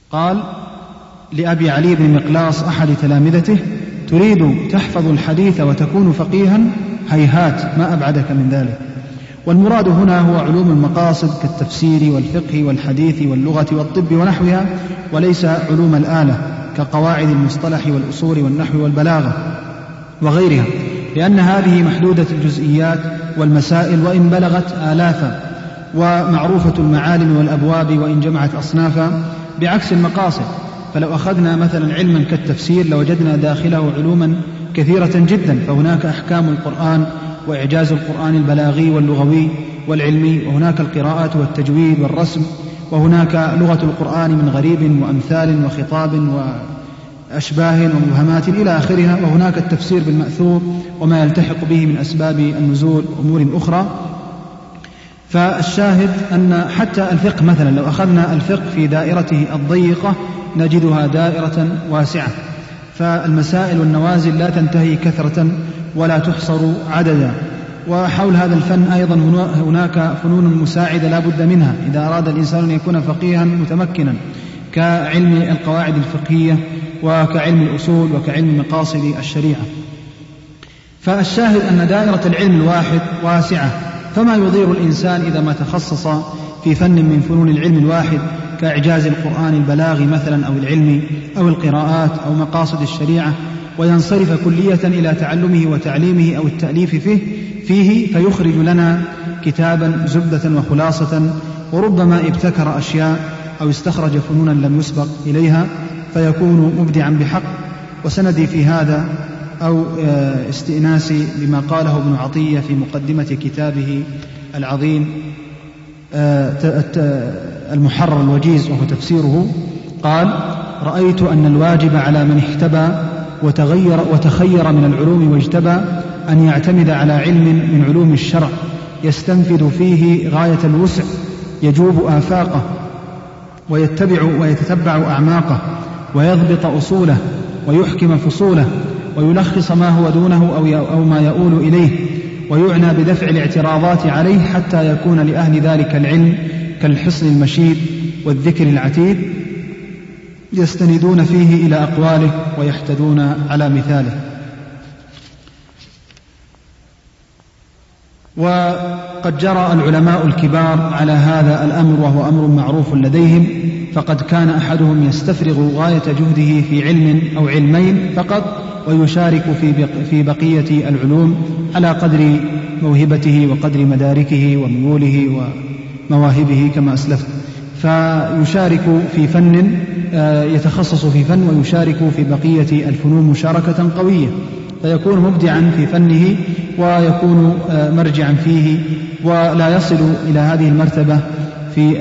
قال لأبي علي بن مقلاص أحد تلامذته: تريد تحفظ الحديث وتكون فقيها؟ هيهات، ما أبعدك من ذلك. والمراد هنا هو علوم المقاصد كالتفسير والفقه والحديث واللغة والطب ونحوها، وليس علوم الآلة كقواعد المصطلح والأصول والنحو والبلاغة وغيرها، لأن هذه محدودة الجزئيات والمسائل وإن بلغت آلافا، ومعروفة المعالم والأبواب وإن جمعت أصنافا، بعكس المقاصد. فلو أخذنا مثلا علما كالتفسير لوجدنا داخله علوما كثيرة جدا، فهناك أحكام القرآن وإعجاز القرآن البلاغي واللغوي والعلمي، وهناك القراءة والتجويد والرسم، وهناك لغة القرآن من غريب وأمثال وخطاب وأشباه ومبهمات إلى آخرها، وهناك التفسير بالمأثور وما يلتحق به من أسباب النزول وأمور أخرى. فالشاهد أن حتى الفقه مثلا لو أخذنا الفقه في دائرته الضيقة نجدها دائرة واسعة، فالمسائل والنوازل لا تنتهي كثرة ولا تحصر عددا. وحول هذا الفن أيضا هناك فنون مساعدة لا بد منها إذا أراد الإنسان أن يكون فقيها متمكنا، كعلم القواعد الفقهية وكعلم الأصول وكعلم مقاصد الشريعة. فالشاهد أن دائرة العلم الواحد واسعة، فما يضير الإنسان إذا ما تخصص في فن من فنون العلم الواحد كإعجاز القرآن البلاغي مثلا أو العلم أو القراءات أو مقاصد الشريعة، وينصرف كلية إلى تعلمه وتعليمه أو التأليف فيه فيخرج لنا كتابا زبدة وخلاصة، وربما ابتكر أشياء أو استخرج فنونا لم يسبق إليها فيكون مبدعا بحق. وسندي في هذا أو استئناسي بما قاله ابن عطية في مقدمة كتابه العظيم المحرر الوجيز وهو تفسيره، قال: رأيت أن الواجب على من احتبى وتخير من العلوم واجتبى أن يعتمد على علم من علوم الشرع يستنفذ فيه غاية الوسع، يجوب آفاقه ويتتبع أعماقه، ويضبط أصوله ويحكم فصوله، ويلخص ما هو دونه أو ما يؤول إليه، ويعنى بدفع الاعتراضات عليه حتى يكون لأهل ذلك العلم كالحصن المشيد والذكر العتيد يستندون فيه إلى أقواله ويحتدون على مثاله. وقد جرى العلماء الكبار على هذا الأمر وهو أمر معروف لديهم، فقد كان أحدهم يستفرغ غاية جهده في علم أو علمين فقط ويشارك في بقية العلوم على قدر موهبته وقدر مداركه وميوله ومواهبه كما أسلفت، فيشارك في فن يتخصص في فن ويشارك في بقية الفنون مشاركة قوية، فيكون مبدعا في فنه ويكون مرجعا فيه، ولا يصل إلى هذه المرتبة في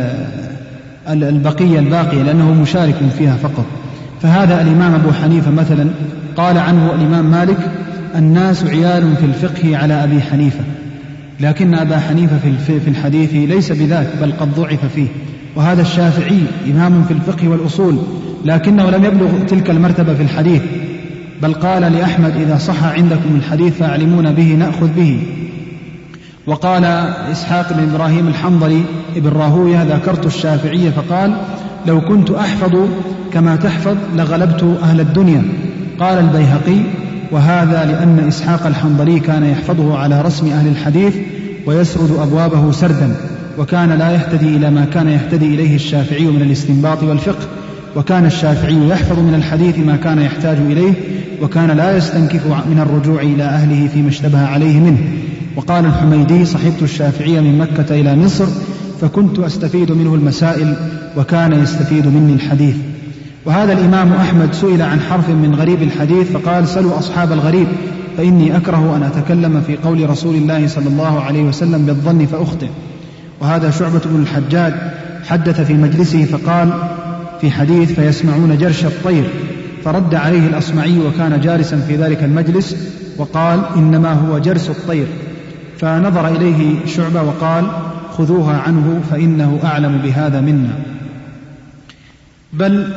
البقية لأنه مشارك فيها فقط. فهذا الإمام أبو حنيفة مثلا قال عنه الإمام مالك: الناس عيال في الفقه على أبي حنيفة، لكن أبا حنيفة في الحديث ليس بذاك بل قد ضعف فيه. وهذا الشافعي إمام في الفقه والأصول لكنه لم يبلغ تلك المرتبة في الحديث، بل قال لأحمد: إذا صح عندكم الحديث فاعلمون به نأخذ به. وقال إسحاق بن إبراهيم الحنظلي ابن راهوية: ذكرت الشافعية فقال: لو كنت أحفظ كما تحفظ لغلبت أهل الدنيا. قال البيهقي: وهذا لأن إسحاق الحنظلي كان يحفظه على رسم أهل الحديث ويسرد أبوابه سردا، وكان لا يهتدي إلى ما كان يهتدي إليه الشافعي من الاستنباط والفقه، وكان الشافعي يحفظ من الحديث ما كان يحتاج إليه، وكان لا يستنكف من الرجوع إلى أهله فيما اشتبه عليه منه. وقال الحميدي: صحبت الشافعي من مكة إلى مصر فكنت أستفيد منه المسائل وكان يستفيد مني الحديث. وهذا الإمام أحمد سئل عن حرف من غريب الحديث فقال: سلوا أصحاب الغريب فإني أكره أن أتكلم في قول رسول الله صلى الله عليه وسلم بالظن فأخطئ. وهذا شعبة بن الحجاج حدث في مجلسه فقال في حديث: فيسمعون جرش الطير، فرد عليه الأصمعي وكان جالسا في ذلك المجلس وقال: إنما هو جرس الطير. فنظر إليه شعبة وقال: خذوها عنه فإنه أعلم بهذا منا. بل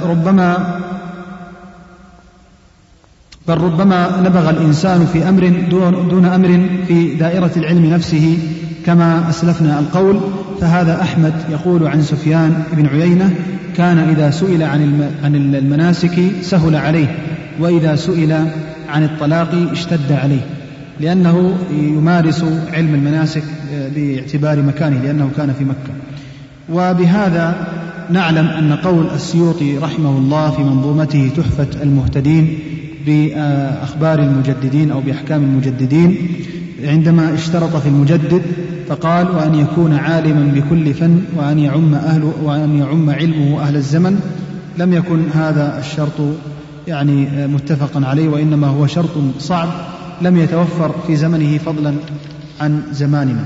ربما نبغ الإنسان في أمر دون أمر في دائرة العلم نفسه كما أسلفنا القول، فهذا أحمد يقول عن سفيان بن عيينة: كان إذا سئل عن المناسك سهل عليه، وإذا سئل عن الطلاق اشتد عليه، لأنه يمارس علم المناسك باعتبار مكانه، لأنه كان في مكة. وبهذا نعلم أن قول السيوطي رحمه الله في منظومته تحفة المهتدين بأخبار المجددين أو بأحكام المجددين، عندما اشترط في المجدد فقال: وأن يكون عالما بكل فن وأن يعم علمه أهل الزمن، لم يكن هذا الشرط يعني متفقا عليه، وإنما هو شرط صعب لم يتوفر في زمنه فضلا عن زماننا.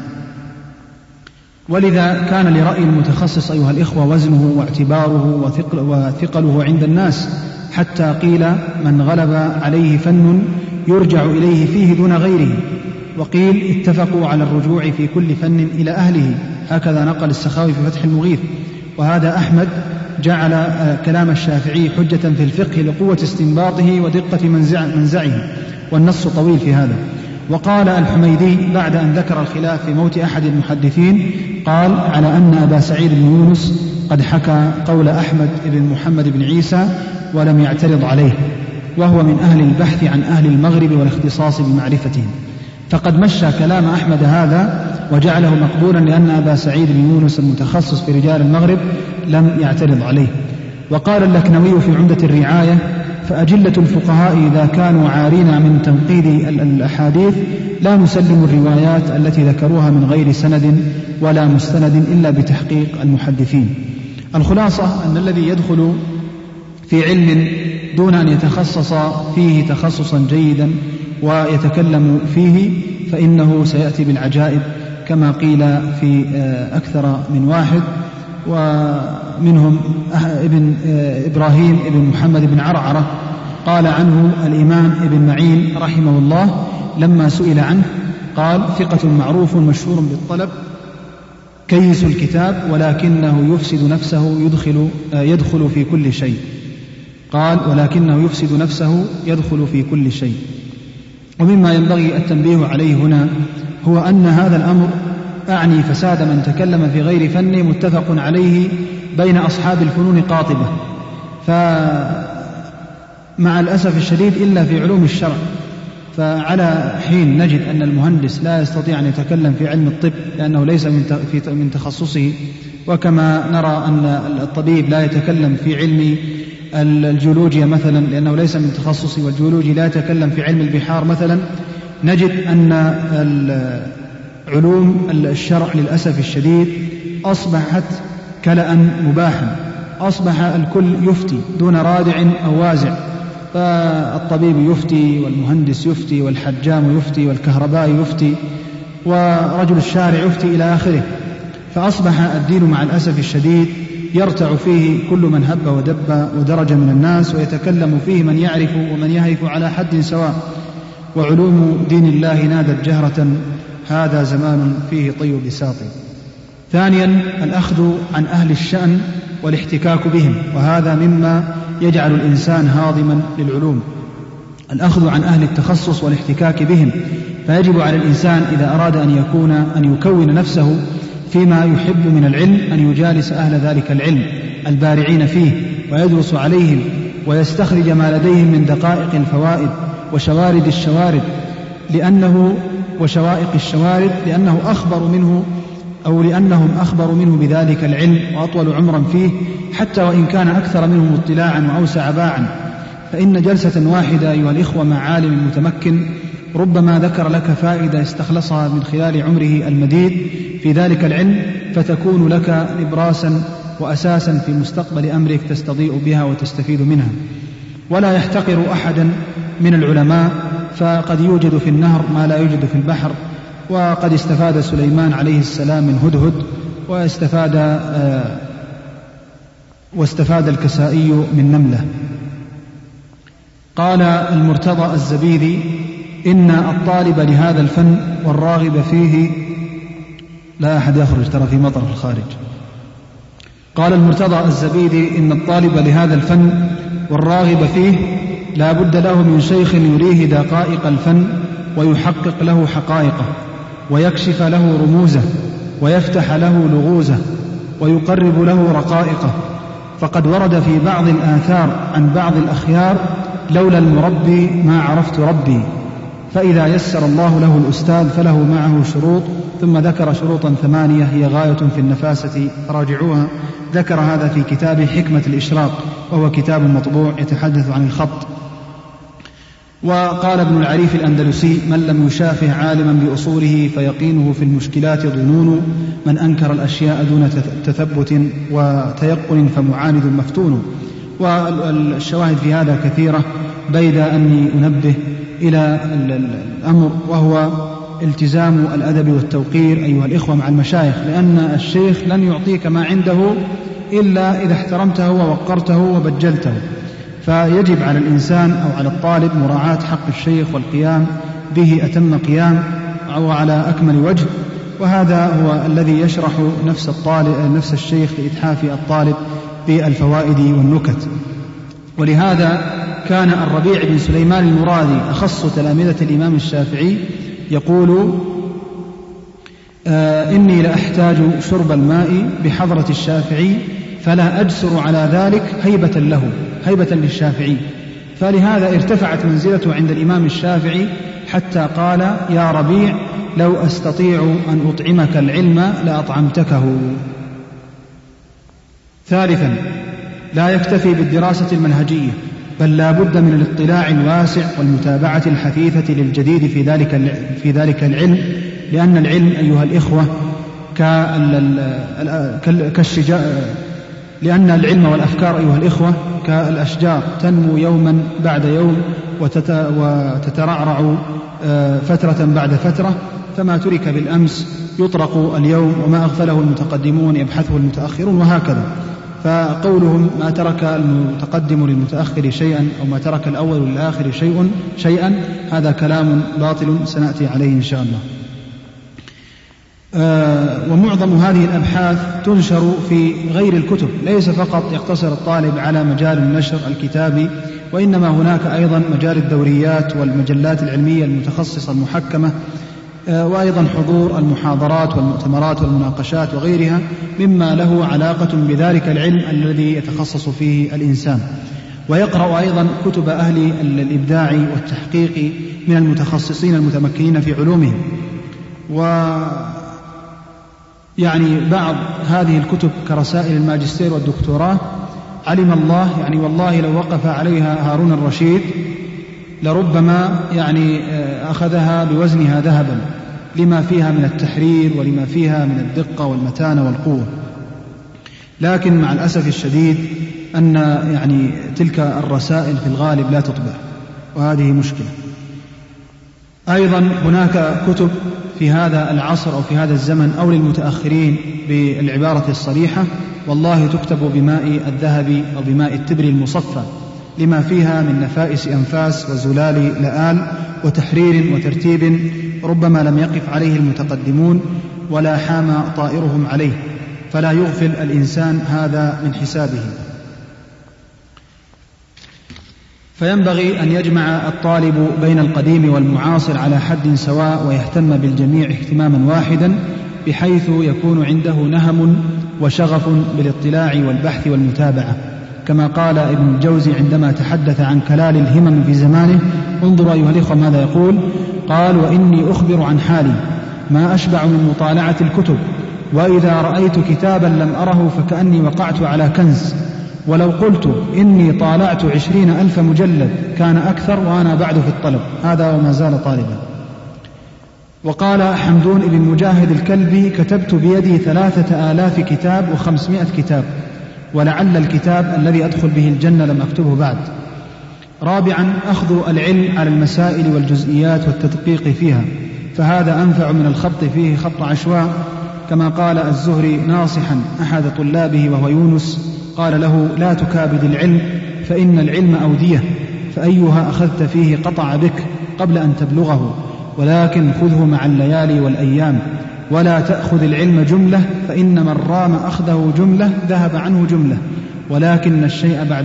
ولذا كان لرأي المتخصص أيها الإخوة وزنه واعتباره وثقله عند الناس، حتى قيل: من غلب عليه فن يرجع إليه فيه دون غيره، وقيل: اتفقوا على الرجوع في كل فن إلى أهله. هكذا نقل السخاوي في فتح المغيث. وهذا أحمد جعل كلام الشافعي حجة في الفقه لقوة استنباطه ودقة منزعه، والنص طويل في هذا. وقال الحميدي بعد أن ذكر الخلاف في موت أحد المحدثين، قال: على أن أبا سعيد بن يونس قد حكى قول أحمد بن محمد بن عيسى ولم يعترض عليه، وهو من أهل البحث عن أهل المغرب والاختصاص بمعرفتهم، فقد مشى كلام أحمد هذا وجعله مقبولا، لأن أبا سعيد بن يونس المتخصص في رجال المغرب لم يعترض عليه. وقال اللكنوي في عمدة الرعاية: فأجلة الفقهاء إذا كانوا عارين من تنقيد الأحاديث لا نسلم الروايات التي ذكروها من غير سند ولا مستند إلا بتحقيق المحدثين. الخلاصة أن الذي يدخل في علم دون أن يتخصص فيه تخصصا جيدا ويتكلم فيه فإنه سيأتي بالعجائب، كما قيل في أكثر من واحد، ومنهم ابن إبراهيم ابن محمد بن عرعرة قال عنه الإمام ابن معين رحمه الله لما سئل عنه قال: ثقة معروف مشهور بالطلب كيس الكتاب ولكنه يفسد نفسه يدخل في كل شيء. قال: ولكنه يفسد نفسه يدخل في كل شيء. ومما ينبغي التنبيه عليه هنا هو أن هذا الأمر أعني فساد من تكلم في غير فن متفق عليه بين أصحاب الفنون قاطبة، فمع الأسف الشديد إلا في علوم الشرع، فعلى حين نجد أن المهندس لا يستطيع أن يتكلم في علم الطب لأنه ليس من تخصصه، وكما نرى أن الطبيب لا يتكلم في علم الجيولوجيا مثلا لأنه ليس من تخصصه، والجيولوجي لا يتكلم في علم البحار مثلا، نجد أن علوم الشرع للأسف الشديد أصبحت كلأ مباحا، أصبح الكل يفتي دون رادع أو وازع، فالطبيب يفتي والمهندس يفتي والحجام يفتي والكهربائي يفتي ورجل الشارع يفتي إلى آخره. فأصبح الدين مع الأسف الشديد يرتع فيه كل من هب ودب ودرج من الناس، ويتكلم فيه من يعرف ومن يهيف على حد سواء، وعلوم دين الله نادت جهرة: هذا زمان فيه طي بساط. ثانيا، الأخذ عن أهل الشأن والاحتكاك بهم، وهذا مما يجعل الإنسان هاضما للعلوم، الأخذ عن أهل التخصص والاحتكاك بهم. فيجب على الإنسان إذا أراد أن يكون نفسه فيما يحب من العلم أن يجالس أهل ذلك العلم البارعين فيه ويدرس عليهم ويستخرج ما لديهم من دقائق الفوائد وشوارد الشوارد وشوائق الشوارد، لأنهم أخبر منه بذلك العلم وأطول عمرا فيه، حتى وإن كان أكثر منه اطلاعا وأوسع باعا. فإن جلسة واحدة أيها الإخوة مع عالم متمكن ربما ذكر لك فائدة استخلصها من خلال عمره المديد في ذلك العلم، فتكون لك نبراسا وأساسا في مستقبل أمرك تستضيء بها وتستفيد منها. ولا يحتقر أحدا من العلماء، فقد يوجد في النهر ما لا يوجد في البحر، وقد استفاد سليمان عليه السلام من هدهد، واستفاد الكسائي من نملة. قال المرتضى الزبيدي: إن الطالب لهذا الفن والراغب فيه لا أحد يخرج، ترى في مطر في الخارج. قال المرتضى الزبيدي: إن الطالب لهذا الفن والراغب فيه لا بد له من شيخ يريه دقائق الفن ويحقق له حقائقه ويكشف له رموزه، ويفتح له لغوزه ويقرب له رقائقه. فقد ورد في بعض الآثار عن بعض الأخيار: لولا المربي ما عرفت ربي. فإذا يسر الله له الأستاذ فله معه شروط. ثم ذكر شروطا 8 هي غاية في النفاسة، راجعوها. ذكر هذا في كتابه حكمة الإشراق، وهو كتاب مطبوع يتحدث عن الخط. وقال ابن العريف الأندلسي: من لم يشافه عالما بأصوله فيقينه في المشكلات ظنون، من أنكر الأشياء دون تثبت وتيقن فمعاند مفتون. والشواهد في هذا كثيرة، بيد أني أنبه إلى الأمر وهو التزام الأدب والتوقير أيها الإخوة مع المشايخ، لأن الشيخ لن يعطيك ما عنده إلا إذا احترمته ووقرته وبجلته. فيجب على الإنسان أو على الطالب مراعاة حق الشيخ والقيام به أتم قيام أو على أكمل وجه، وهذا هو الذي يشرح نفس الشيخ لإتحاف الطالب بالفوائد والنكت. ولهذا كان الربيع بن سليمان المرادي أخص تلامذة الإمام الشافعي يقول: إني لأحتاج شرب الماء بحضرة الشافعي فلا أجسر على ذلك هيبة للشافعي. فلهذا ارتفعت منزلته عند الإمام الشافعي حتى قال: يا ربيع لو أستطيع أن أطعمك العلم لأطعمتكه. ثالثا، لا يكتفي بالدراسة المنهجية، بل لا بد من الاطلاع الواسع والمتابعة الحثيثة للجديد في ذلك العلم، لأن العلم أيها الإخوة لأن العلم والأفكار أيها الإخوة كالأشجار تنمو يوما بعد يوم وتترعرع فترة بعد فترة، فما ترك بالأمس يطرق اليوم، وما أغفله المتقدمون يبحثه المتأخرون، وهكذا. فقولهم ما ترك المتقدم للمتأخر شيئا أو ما ترك الأول للآخر شيئا هذا كلام باطل سنأتي عليه إن شاء الله. ومعظم هذه الأبحاث تنشر في غير الكتب، ليس فقط يقتصر الطالب على مجال النشر الكتابي، وإنما هناك أيضا مجال الدوريات والمجلات العلمية المتخصصة المحكمة، وأيضا حضور المحاضرات والمؤتمرات والمناقشات وغيرها مما له علاقة بذلك العلم الذي يتخصص فيه الإنسان. ويقرأ أيضا كتب أهل الإبداع والتحقيق من المتخصصين المتمكنين في علومهم. ويعني بعض هذه الكتب كرسائل الماجستير والدكتوراه علم الله، يعني والله لو وقف عليها هارون الرشيد لربما أخذها بوزنها ذهبا، لما فيها من التحرير ولما فيها من الدقة والمتانة والقوة. لكن مع الأسف الشديد أن تلك الرسائل في الغالب لا تطبع، وهذه مشكلة. أيضا هناك كتب في هذا العصر أو في هذا الزمن أو للمتأخرين بالعبارة الصريحة والله تكتب بماء الذهب أو بماء التبر المصفى، لما فيها من نفائس أنفاس وزلال لآل وتحرير وترتيب ربما لم يقف عليه المتقدمون ولا حام طائرهم عليه، فلا يغفل الإنسان هذا من حسابه. فينبغي أن يجمع الطالب بين القديم والمعاصر على حد سواء، ويهتم بالجميع اهتماما واحدا، بحيث يكون عنده نهم وشغف بالاطلاع والبحث والمتابعة. كما قال ابن الجوزي عندما تحدث عن كلال الهمم في زمانه، انظروا أيها الإخوة ماذا يقول، قال: وإني أخبر عن حالي ما أشبع من مطالعة الكتب، وإذا رأيت كتابا لم أره فكأني وقعت على كنز، ولو قلت إني طالعت 20,000 مجلد كان أكثر وأنا بعد في الطلب، هذا وما زال طالبا. وقال حمدون بن مجاهد الكلبي: كتبت بيدي 3000 كتاب و500 كتاب، ولعل الكتاب الذي أدخل به الجنة لم أكتبه بعد. رابعا، أخذ العلم على المسائل والجزئيات والتدقيق فيها، فهذا أنفع من الخط فيه خط عشواء. كما قال الزهري ناصحا أحد طلابه وهو يونس، قال له: لا تكابد العلم فإن العلم أودية، فأيها أخذت فيه قطع بك قبل أن تبلغه، ولكن خذه مع الليالي والأيام، ولا تأخذ العلم جملة، فإن من رام أخذه جملة ذهب عنه جملة، ولكن الشيء بعد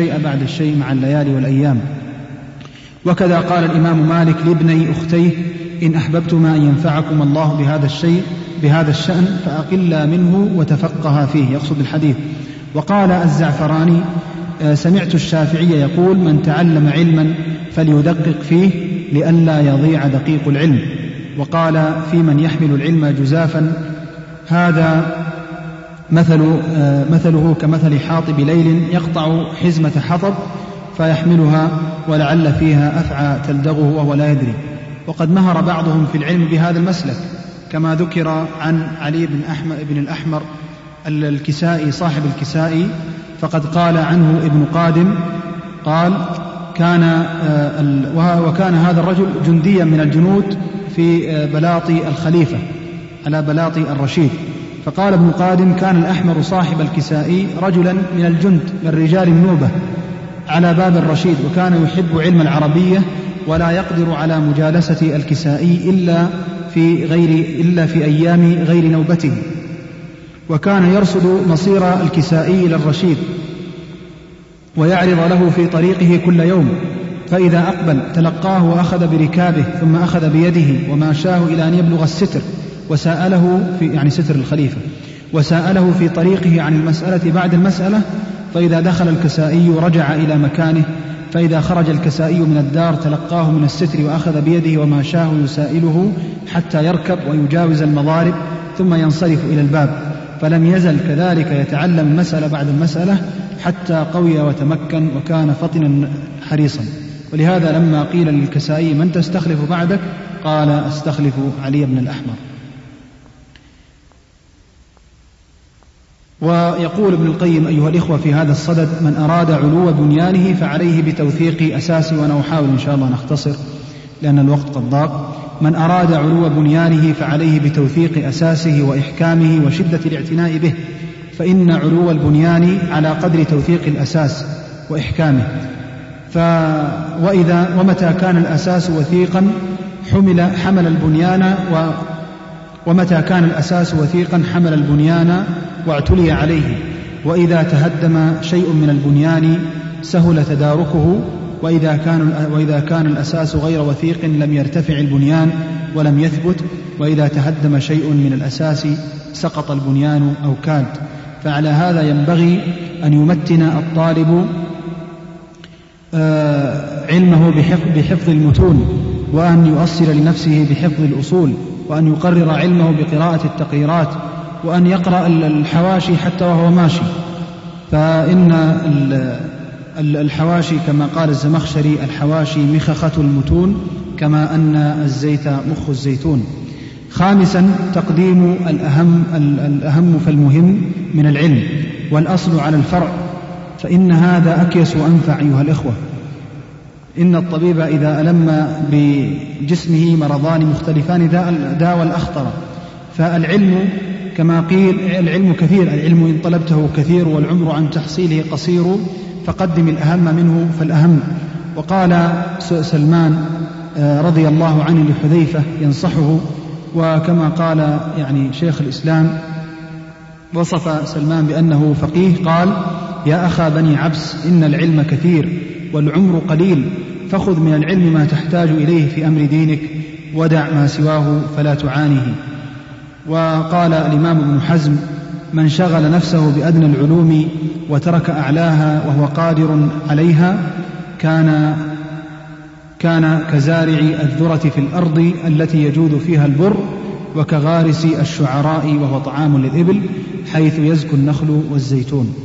الشيء مع الليالي والأيام. وكذا قال الإمام مالك لابني أختيه: إن أحببتما أن ينفعكم الله بهذا الشيء بهذا الشأن فأقلا منه وتفقها فيه، يقصد الحديث. وقال الزعفراني: سمعت الشافعي يقول: من تعلم علما فليدقق فيه لئلا يضيع دقيق العلم. وقال في من يحمل العلم جزافا: هذا مثله كمثل حاطب ليل يقطع حزمة حطب فيحملها ولعل فيها أفعى تلدغه وهو لا يدري. وقد مهر بعضهم في العلم بهذا المسلك، كما ذكر عن علي بن الأحمر الكسائي صاحب الكسائي، فقد قال عنه ابن قادم قال: وكان هذا الرجل جنديا من الجنود في بلاط الخليفة على بلاط الرشيد. فقال ابن قادم: كان الأحمر صاحب الكسائي رجلا من الجند من رجال النوبة على باب الرشيد، وكان يحب علم العربية ولا يقدر على مجالسة الكسائي إلا في أيام غير نوبته. وكان يرصد مصير الكسائي إلى الرشيد ويعرض له في طريقه كل يوم، فإذا أقبل تلقاه وأخذ بركابه ثم أخذ بيده وماشاه إلى أن يبلغ الستر، وسأله يعني ستر الخليفة، وسأله في طريقه عن المسألة بعد المسألة. فإذا دخل الكسائي رجع إلى مكانه، فإذا خرج الكسائي من الدار تلقاه من الستر وأخذ بيده وماشاه يسائله حتى يركب ويجاوز المضارب ثم ينصرف إلى الباب، فلم يزل كذلك يتعلم المسألة بعد المسألة حتى قوي وتمكن وكان فطنا حريصا. ولهذا لما قيل للكسائي: من تستخلف بعدك؟ قال: أستخلف علي بن الأحمر. ويقول ابن القيم أيها الإخوة في هذا الصدد: من أراد علو بنيانه فعليه بتوثيق أساسه، وأنا أحاول إن شاء الله نختصر لأن الوقت قد ضاق. من أراد علو بنيانه فعليه بتوثيق أساسه وإحكامه وشدة الاعتناء به، فإن علو البنيان على قدر توثيق الأساس وإحكامه. ومتى كان الأساس وثيقا حمل البنيان ومتى كان الأساس وثيقا حمل البنيان واعتلي عليه، وإذا تهدم شيء من البنيان سهل تداركه، وإذا كان الأساس غير وثيق لم يرتفع البنيان ولم يثبت، وإذا تهدم شيء من الأساس سقط البنيان أو كاد. فعلى هذا ينبغي أن يمتن الطالب علمه بحفظ المتون، وأن يؤصل لنفسه بحفظ الأصول، وأن يقرر علمه بقراءة التقريرات، وأن يقرأ الحواشي حتى وهو ماشي، فإن الحواشي كما قال الزمخشري: الحواشي مخخة المتون كما أن الزيت مخ الزيتون. خامسا: تقديم الأهم فالمهم من العلم، والأصل على الفرع، فإن هذا أكيس وأنفع أيها الإخوة. إن الطبيب إذا ألم بجسمه مرضان مختلفان داوى الأخطر. فالعلم كما قيل: العلم كثير، العلم إن طلبته كثير والعمر عن تحصيله قصير، فقدم الأهم منه فالأهم. وقال سلمان رضي الله عنه لحذيفة ينصحه، وكما قال يعني شيخ الإسلام وصف سلمان بأنه فقيه، قال: يا أخا بني عبس، إن العلم كثير والعمر قليل، فخذ من العلم ما تحتاج إليه في أمر دينك، ودع ما سواه فلا تعانيه. وقال الإمام ابن حزم: من شغل نفسه بأدنى العلوم وترك أعلاها وهو قادر عليها كان كزارع الذرة في الأرض التي يجود فيها البر، وكغارس الشعراء وهو طعام للإبل حيث يزكو النخل والزيتون.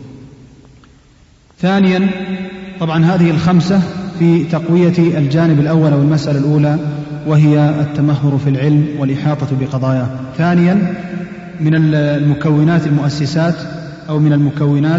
ثانيا، طبعا هذه الخمسة في تقوية الجانب الأول والمسألة الأولى، وهي التمهر في العلم والإحاطة بقضاياه. ثانيا، من المكونات المؤسسات أو من المكونات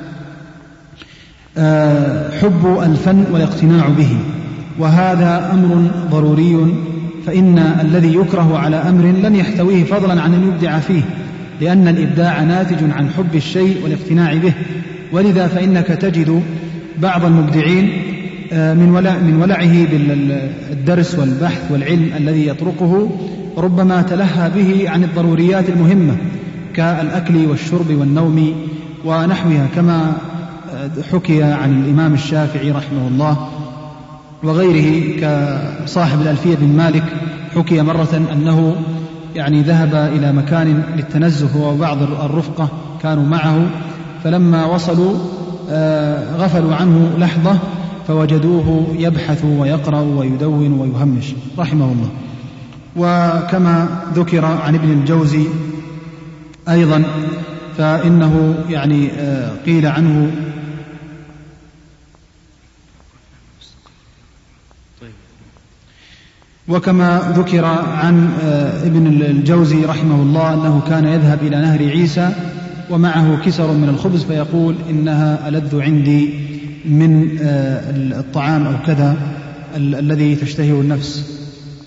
حب الفن والاقتناع به، وهذا أمر ضروري، فإن الذي يكره على أمر لن يحتويه فضلا عن أن يبدع فيه، لأن الإبداع ناتج عن حب الشيء والاقتناع به. ولذا فإنك تجد بعض المبدعين من ولعه بالدرس والبحث والعلم الذي يطرقه ربما تلهى به عن الضروريات المهمة كالأكل والشرب والنوم ونحوها، كما حكي عن الإمام الشافعي رحمه الله وغيره كصاحب الألفية بن مالك حكي مرة أنه يعني ذهب إلى مكان للتنزه هو وبعض الرفقة كانوا معه، فلما وصلوا غفلوا عنه لحظة فوجدوه يبحث ويقرأ ويدون ويهمش رحمه الله. وكما ذكر عن ابن الجوزي أيضا فإنه يعني قيل عنه وكما ذكر عن ابن الجوزي رحمه الله أنه كان يذهب إلى نهر عيسى ومعه كسر من الخبز فيقول إنها ألذ عندي من الطعام أو كذا الذي تشتهيه النفس.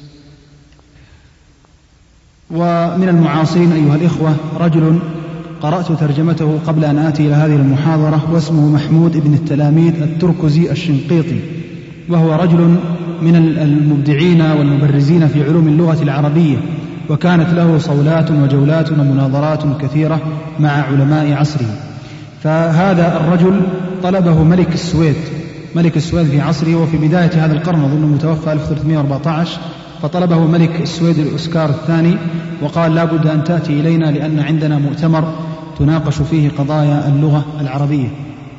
ومن المعاصرين أيها الإخوة رجل قرأت ترجمته قبل أن آتي إلى هذه المحاضرة واسمه محمود بن التلاميذ التركزي الشنقيطي، وهو رجل من المبدعين والمبرزين في علوم اللغة العربية، وكانت له صولات وجولات ومناظرات كثيرة مع علماء عصره. فهذا الرجل طلبه ملك السويد في عصره وفي بداية هذا القرن أظن متوفى 1314، فطلبه ملك السويد الأسكار الثاني وقال لا بد أن تأتي إلينا لأن عندنا مؤتمر تناقش فيه قضايا اللغة العربية.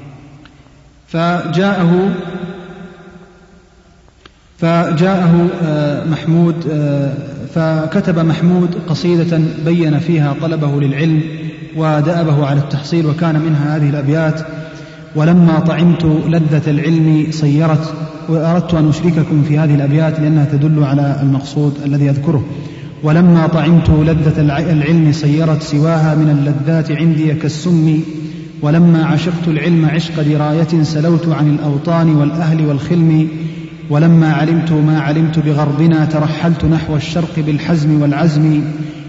فجاءه محمود فكتب محمود قصيدة بين فيها طلبه للعلم ودأبه على التحصيل، وكان منها هذه الأبيات: ولما طعمت لذة العلم صيرت، وأردت أن أشرككم في هذه الأبيات لأنها تدل على المقصود الذي يذكره: ولما طعمت لذة العلم صيرت سواها من اللذات عندي كالسم، ولما عشقت العلم عشق دراية سلوت عن الأوطان والأهل والخلم، ولما علمت ما علمت بغربنا ترحلت نحو الشرق بالحزم والعزم،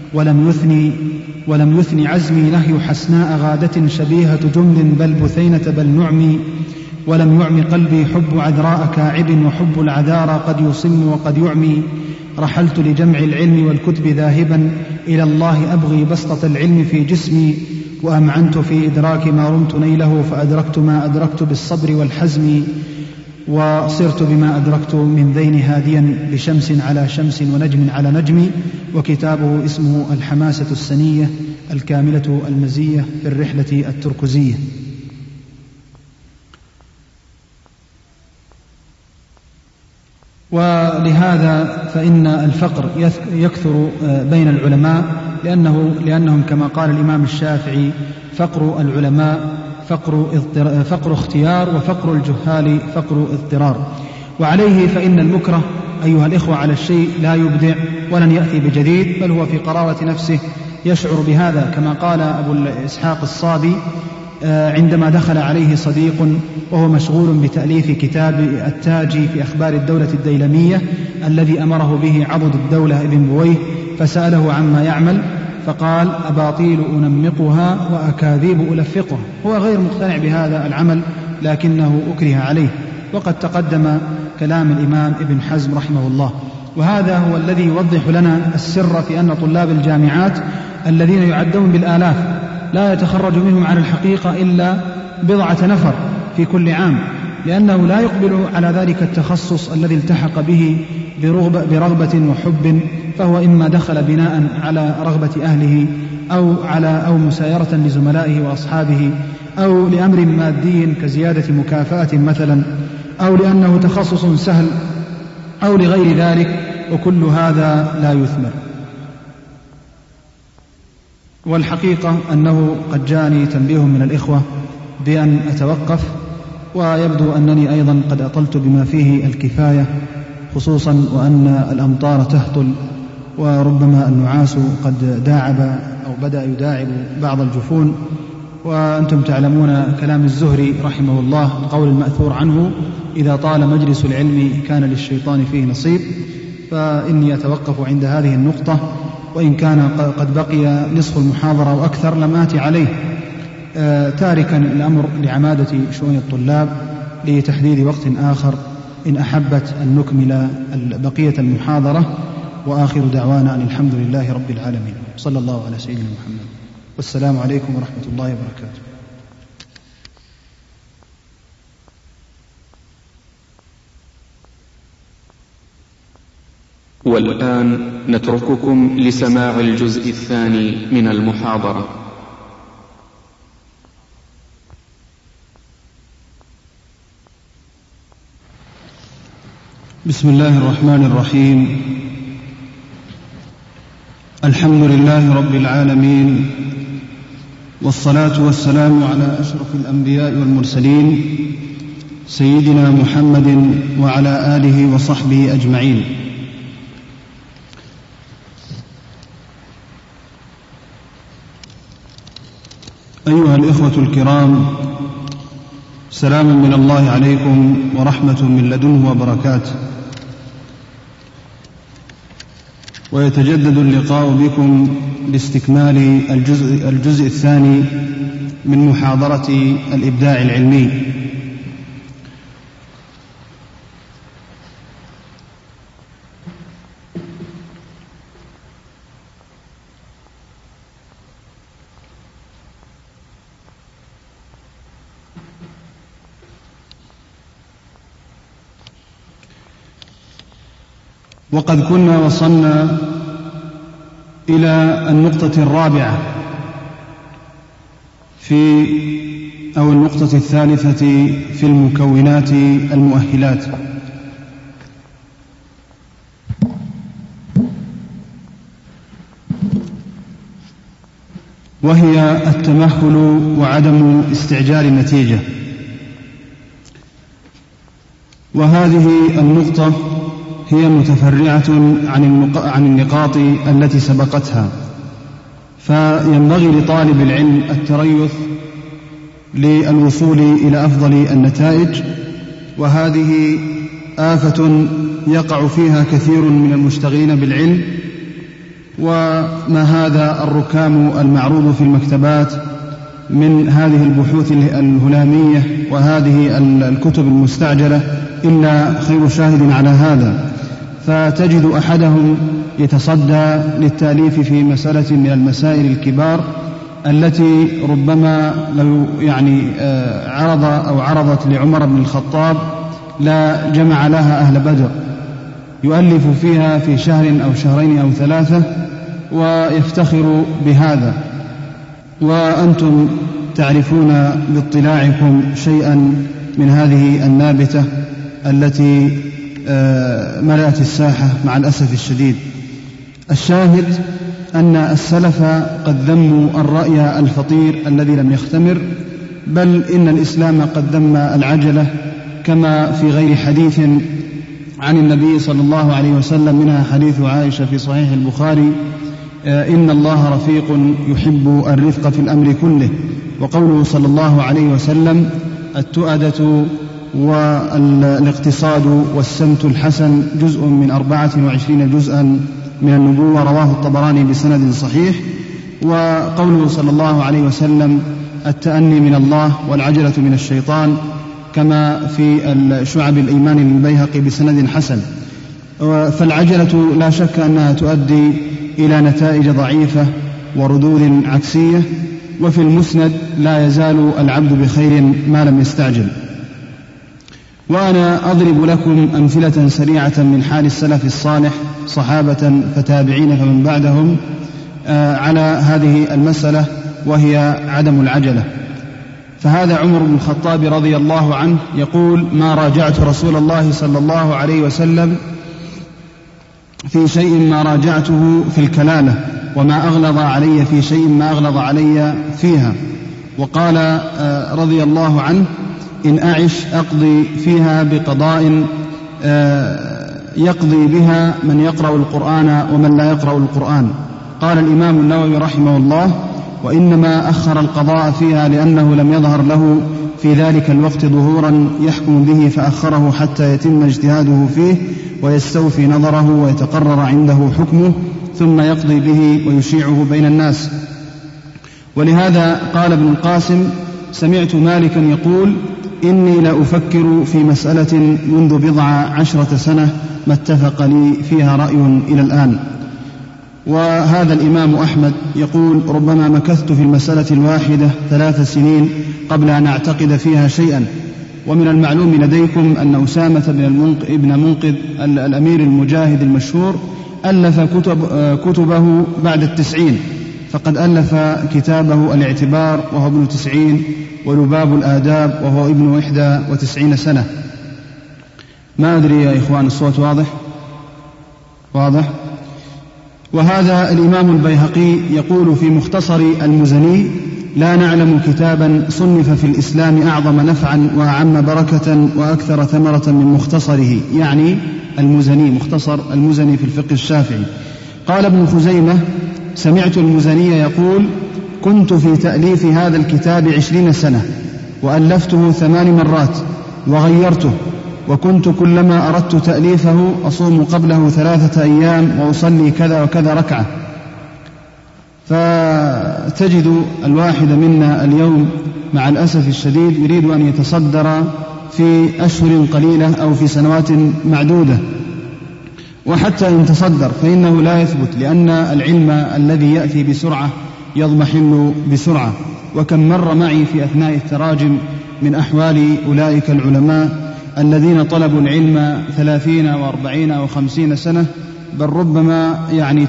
ولم يثني عزمي نهي حسناء غادة شبيهة جمل بل بثينة بل نعمي، ولم يعم قلبي حب عذراء كاعب وحب العذارى قد يصم وقد يعمي، رحلت لجمع العلم والكتب ذاهبا إلى الله أبغي بسطة العلم في جسمي، وأمعنت في إدراك ما رمت نيله فأدركت ما أدركت بالصبر والحزم، وصرت بما أدركت من ذين هاديا بشمس على شمس ونجم على نجم. وكتابه اسمه الحماسة السنية الكاملة المزية في الرحلة التركزية. ولهذا فإن الفقر يكثر بين العلماء لأنهم كما قال الإمام الشافعي: فقر العلماء فقر اختيار، وفقر الجهال فقر اضطرار. وعليه فإن المكره أيها الإخوة على الشيء لا يبدع ولن يأتي بجديد، بل هو في قراوة نفسه يشعر بهذا، كما قال أبو إسحاق الصابي عندما دخل عليه صديق وهو مشغول بتأليف كتاب التاج في أخبار الدولة الديلمية الذي أمره به عضد الدولة ابن بويه، فسأله عما يعمل فقال: أباطيل أنمقها وأكاذيب ألفقها. هو غير مقتنع بهذا العمل لكنه أكره عليه. وقد تقدم كلام الإمام ابن حزم رحمه الله، وهذا هو الذي يوضح لنا السر في أن طلاب الجامعات الذين يعدون بالآلاف لا يتخرج منهم على الحقيقة إلا بضعة نفر في كل عام، لأنه لا يقبل على ذلك التخصص الذي التحق به برغبة وحب، فهو إما دخل بناء على رغبة أهله أو مسايرة لزملائه وأصحابه، أو لأمر مادي كزيادة مكافأة مثلا، أو لأنه تخصص سهل، أو لغير ذلك، وكل هذا لا يثمر. والحقيقة أنه قد جاءني تنبيه من الإخوة بأن أتوقف، ويبدو أنني أيضا قد أطلت بما فيه الكفاية، خصوصا وأن الأمطار تهطل وربما النعاس قد داعب أو بدأ يداعب بعض الجفون. وأنتم تعلمون كلام الزهري رحمه الله، القول المأثور عنه: إذا طال مجلس العلم كان للشيطان فيه نصيب. فإني أتوقف عند هذه النقطة، وإن كان قد بقي نصف المحاضرة وأكثر لم آتي عليه، تاركا الأمر لعمادة شؤون الطلاب لتحديد وقت آخر إن أحبت أن نكمل بقية المحاضرة. وآخر دعوانا أن الحمد لله رب العالمين، صلى الله على سيدنا محمد، والسلام عليكم ورحمة الله وبركاته. والآن نترككم لسماع الجزء الثاني من المحاضرة. بسم الله الرحمن الرحيم. الحمد لله رب العالمين، والصلاة والسلام على أشرف الأنبياء والمرسلين سيدنا محمد وعلى آله وصحبه أجمعين. أيها الإخوة الكرام، سلام من الله عليكم ورحمة من لدنه وبركاته، ويتجدد اللقاء بكم لاستكمال الجزء الثاني من محاضرة الإبداع العلمي. وقد كنا وصلنا إلى النقطة الرابعة أو النقطة الثالثة في المكونات المؤهلات، وهي التمهل وعدم استعجال النتيجة. وهذه النقطة هي متفرعة عن النقاط التي سبقتها، فينبغي لطالب العلم التريث للوصول إلى أفضل النتائج، وهذه آفة يقع فيها كثير من المشتغلين بالعلم. وما هذا الركام المعروض في المكتبات من هذه البحوث الهلامية وهذه الكتب المستعجلة إلا خير شاهد على هذا. فتجد أحدهم يتصدى للتأليف في مسألة من المسائل الكبار التي ربما لو عرضت لعمر بن الخطاب لا جمع لها أهل بدر، يؤلف فيها في شهر أو شهرين أو ثلاثة ويفتخر بهذا، وأنتم تعرفون باطلاعكم شيئا من هذه النابتة التي ملأت الساحة مع الأسف الشديد. الشاهد أن السلف قد ذموا الرأي الفطير الذي لم يختمر، بل إن الإسلام قد ذم العجلة، كما في غير حديث عن النبي صلى الله عليه وسلم، منها حديث عائشة في صحيح البخاري: إن الله رفيق يحب الرفق في الأمر كله. وقوله صلى الله عليه وسلم: التؤدة والاقتصاد والسمت الحسن جزء من 24 جزءا من النبوة، رواه الطبراني بسند صحيح. وقوله صلى الله عليه وسلم: التأني من الله والعجلة من الشيطان، كما في شعب الإيمان للبيهقي بسند حسن. فالعجلة لا شك أنها تؤدي إلى نتائج ضعيفة وردود عكسية، وفي المسند: لا يزال العبد بخير ما لم يستعجل. وأنا أضرب لكم أمثلة سريعة من حال السلف الصالح، صحابة فتابعين فمن بعدهم، على هذه المسألة، وهي عدم العجلة. فهذا عمر بن الخطاب رضي الله عنه يقول: ما راجعت رسول الله صلى الله عليه وسلم في شيء ما راجعته في الكلالة، وما أغلظ علي في شيء ما أغلظ علي فيها. وقال رضي الله عنه: إن أعش أقضي فيها بقضاء يقضي بها من يقرأ القرآن ومن لا يقرأ القرآن. قال الإمام النووي رحمه الله: وإنما أخر القضاء فيها لأنه لم يظهر له في ذلك الوقت ظهورا يحكم به، فأخره حتى يتم اجتهاده فيه ويستوفي نظره ويتقرر عنده حكمه، ثم يقضي به ويشيعه بين الناس. ولهذا قال ابن القاسم: سمعت مالكا يقول: إني لأفكر في مسألة منذ 14 سنة ما اتفق لي فيها رأي إلى الآن. وهذا الإمام أحمد يقول: ربما مكثت في المسألة الواحدة 3 سنين قبل أن أعتقد فيها شيئا، ومن المعلوم لديكم أن أسامة بن منقذ الأمير المجاهد المشهور ألف كتبه بعد 90، فقد ألف كتابه الاعتبار وهو ابن 90، ولباب الآداب وهو ابن 91 سنة. ما أدري يا إخوان الصوت واضح؟ وهذا الإمام البيهقي يقول في مختصر المزني: لا نعلم كتابا صنف في الإسلام أعظم نفعا وأعم بركة وأكثر ثمرة من مختصره، يعني المزني، مختصر المزني في الفقه الشافعي. قال ابن خزيمة: سمعت المزني يقول: كنت في تأليف هذا الكتاب 20 سنة، وألفته 8 مرات وغيرته، وكنت كلما أردت تأليفه أصوم قبله 3 أيام وأصلي كذا وكذا ركعة. فتجد الواحد منا اليوم مع الأسف الشديد يريد أن يتصدر في أشهر قليلة أو في سنوات معدودة، وحتى إن تصدر فإنه لا يثبت، لأن العلم الذي يأتي بسرعة يضمحل بسرعة. وكم مر معي في أثناء التراجم من أحوال أولئك العلماء الذين طلبوا العلم 30 و40 و50 سنة، بل ربما يعني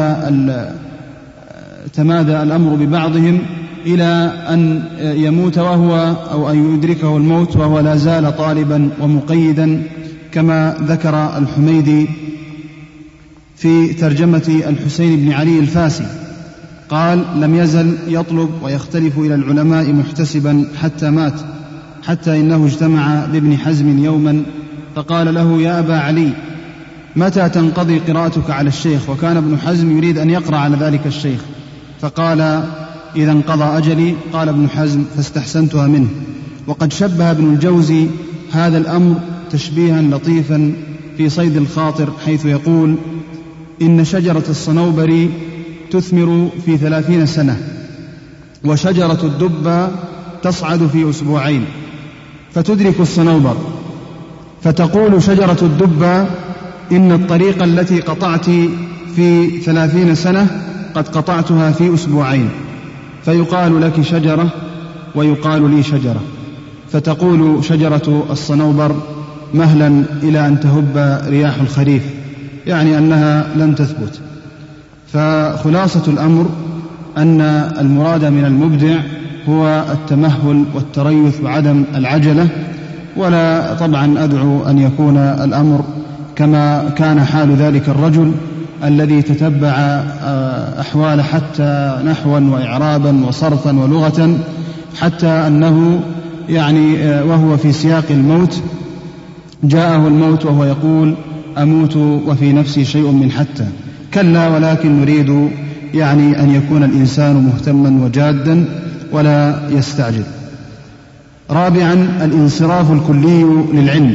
تمادى الأمر ببعضهم إلى أن يموت أو أن يدركه الموت وهو لا زال طالبا ومقيدا، كما ذكر الحميدي في ترجمة الحسين بن علي الفاسي، قال: لم يزل يطلب ويختلف إلى العلماء محتسبا حتى مات، حتى إنه اجتمع بابن حزم يوما فقال له: يا أبا علي، متى تنقضي قراءتك على الشيخ؟ وكان ابن حزم يريد أن يقرأ على ذلك الشيخ، فقال: إذا انقضى أجلي. قال ابن حزم: فاستحسنتها منه. وقد شبه ابن الجوزي هذا الأمر تشبيها لطيفا في صيد الخاطر، حيث يقول: إن شجرة الصنوبر تثمر في 30 سنة، وشجرة الدب تصعد في 2 أسبوع، فتدرك الصنوبر، فتقول شجرة الدب: إن الطريق التي قطعت في 30 سنة قد قطعتها في 2 أسبوع، فيقال لك شجرة ويقال لي شجرة، فتقول شجرة الصنوبر: مهلا إلى أن تهب رياح الخريف، يعني أنها لم تثبت. فخلاصة الأمر أن المراد من المبدع هو التمهل والتريث وعدم العجلة، ولا طبعا أدعو أن يكون الأمر كما كان حال ذلك الرجل الذي تتبع أحوال حتى نحوا وإعرابا وصرفا ولغة، حتى أنه يعني وهو في سياق الموت جاءه الموت وهو يقول: أموت وفي نفسي شيء من حتى. كلا، ولكن نريد يعني أن يكون الإنسان مهتما وجادا ولا يستعجل. رابعا: الانصراف الكلي للعلم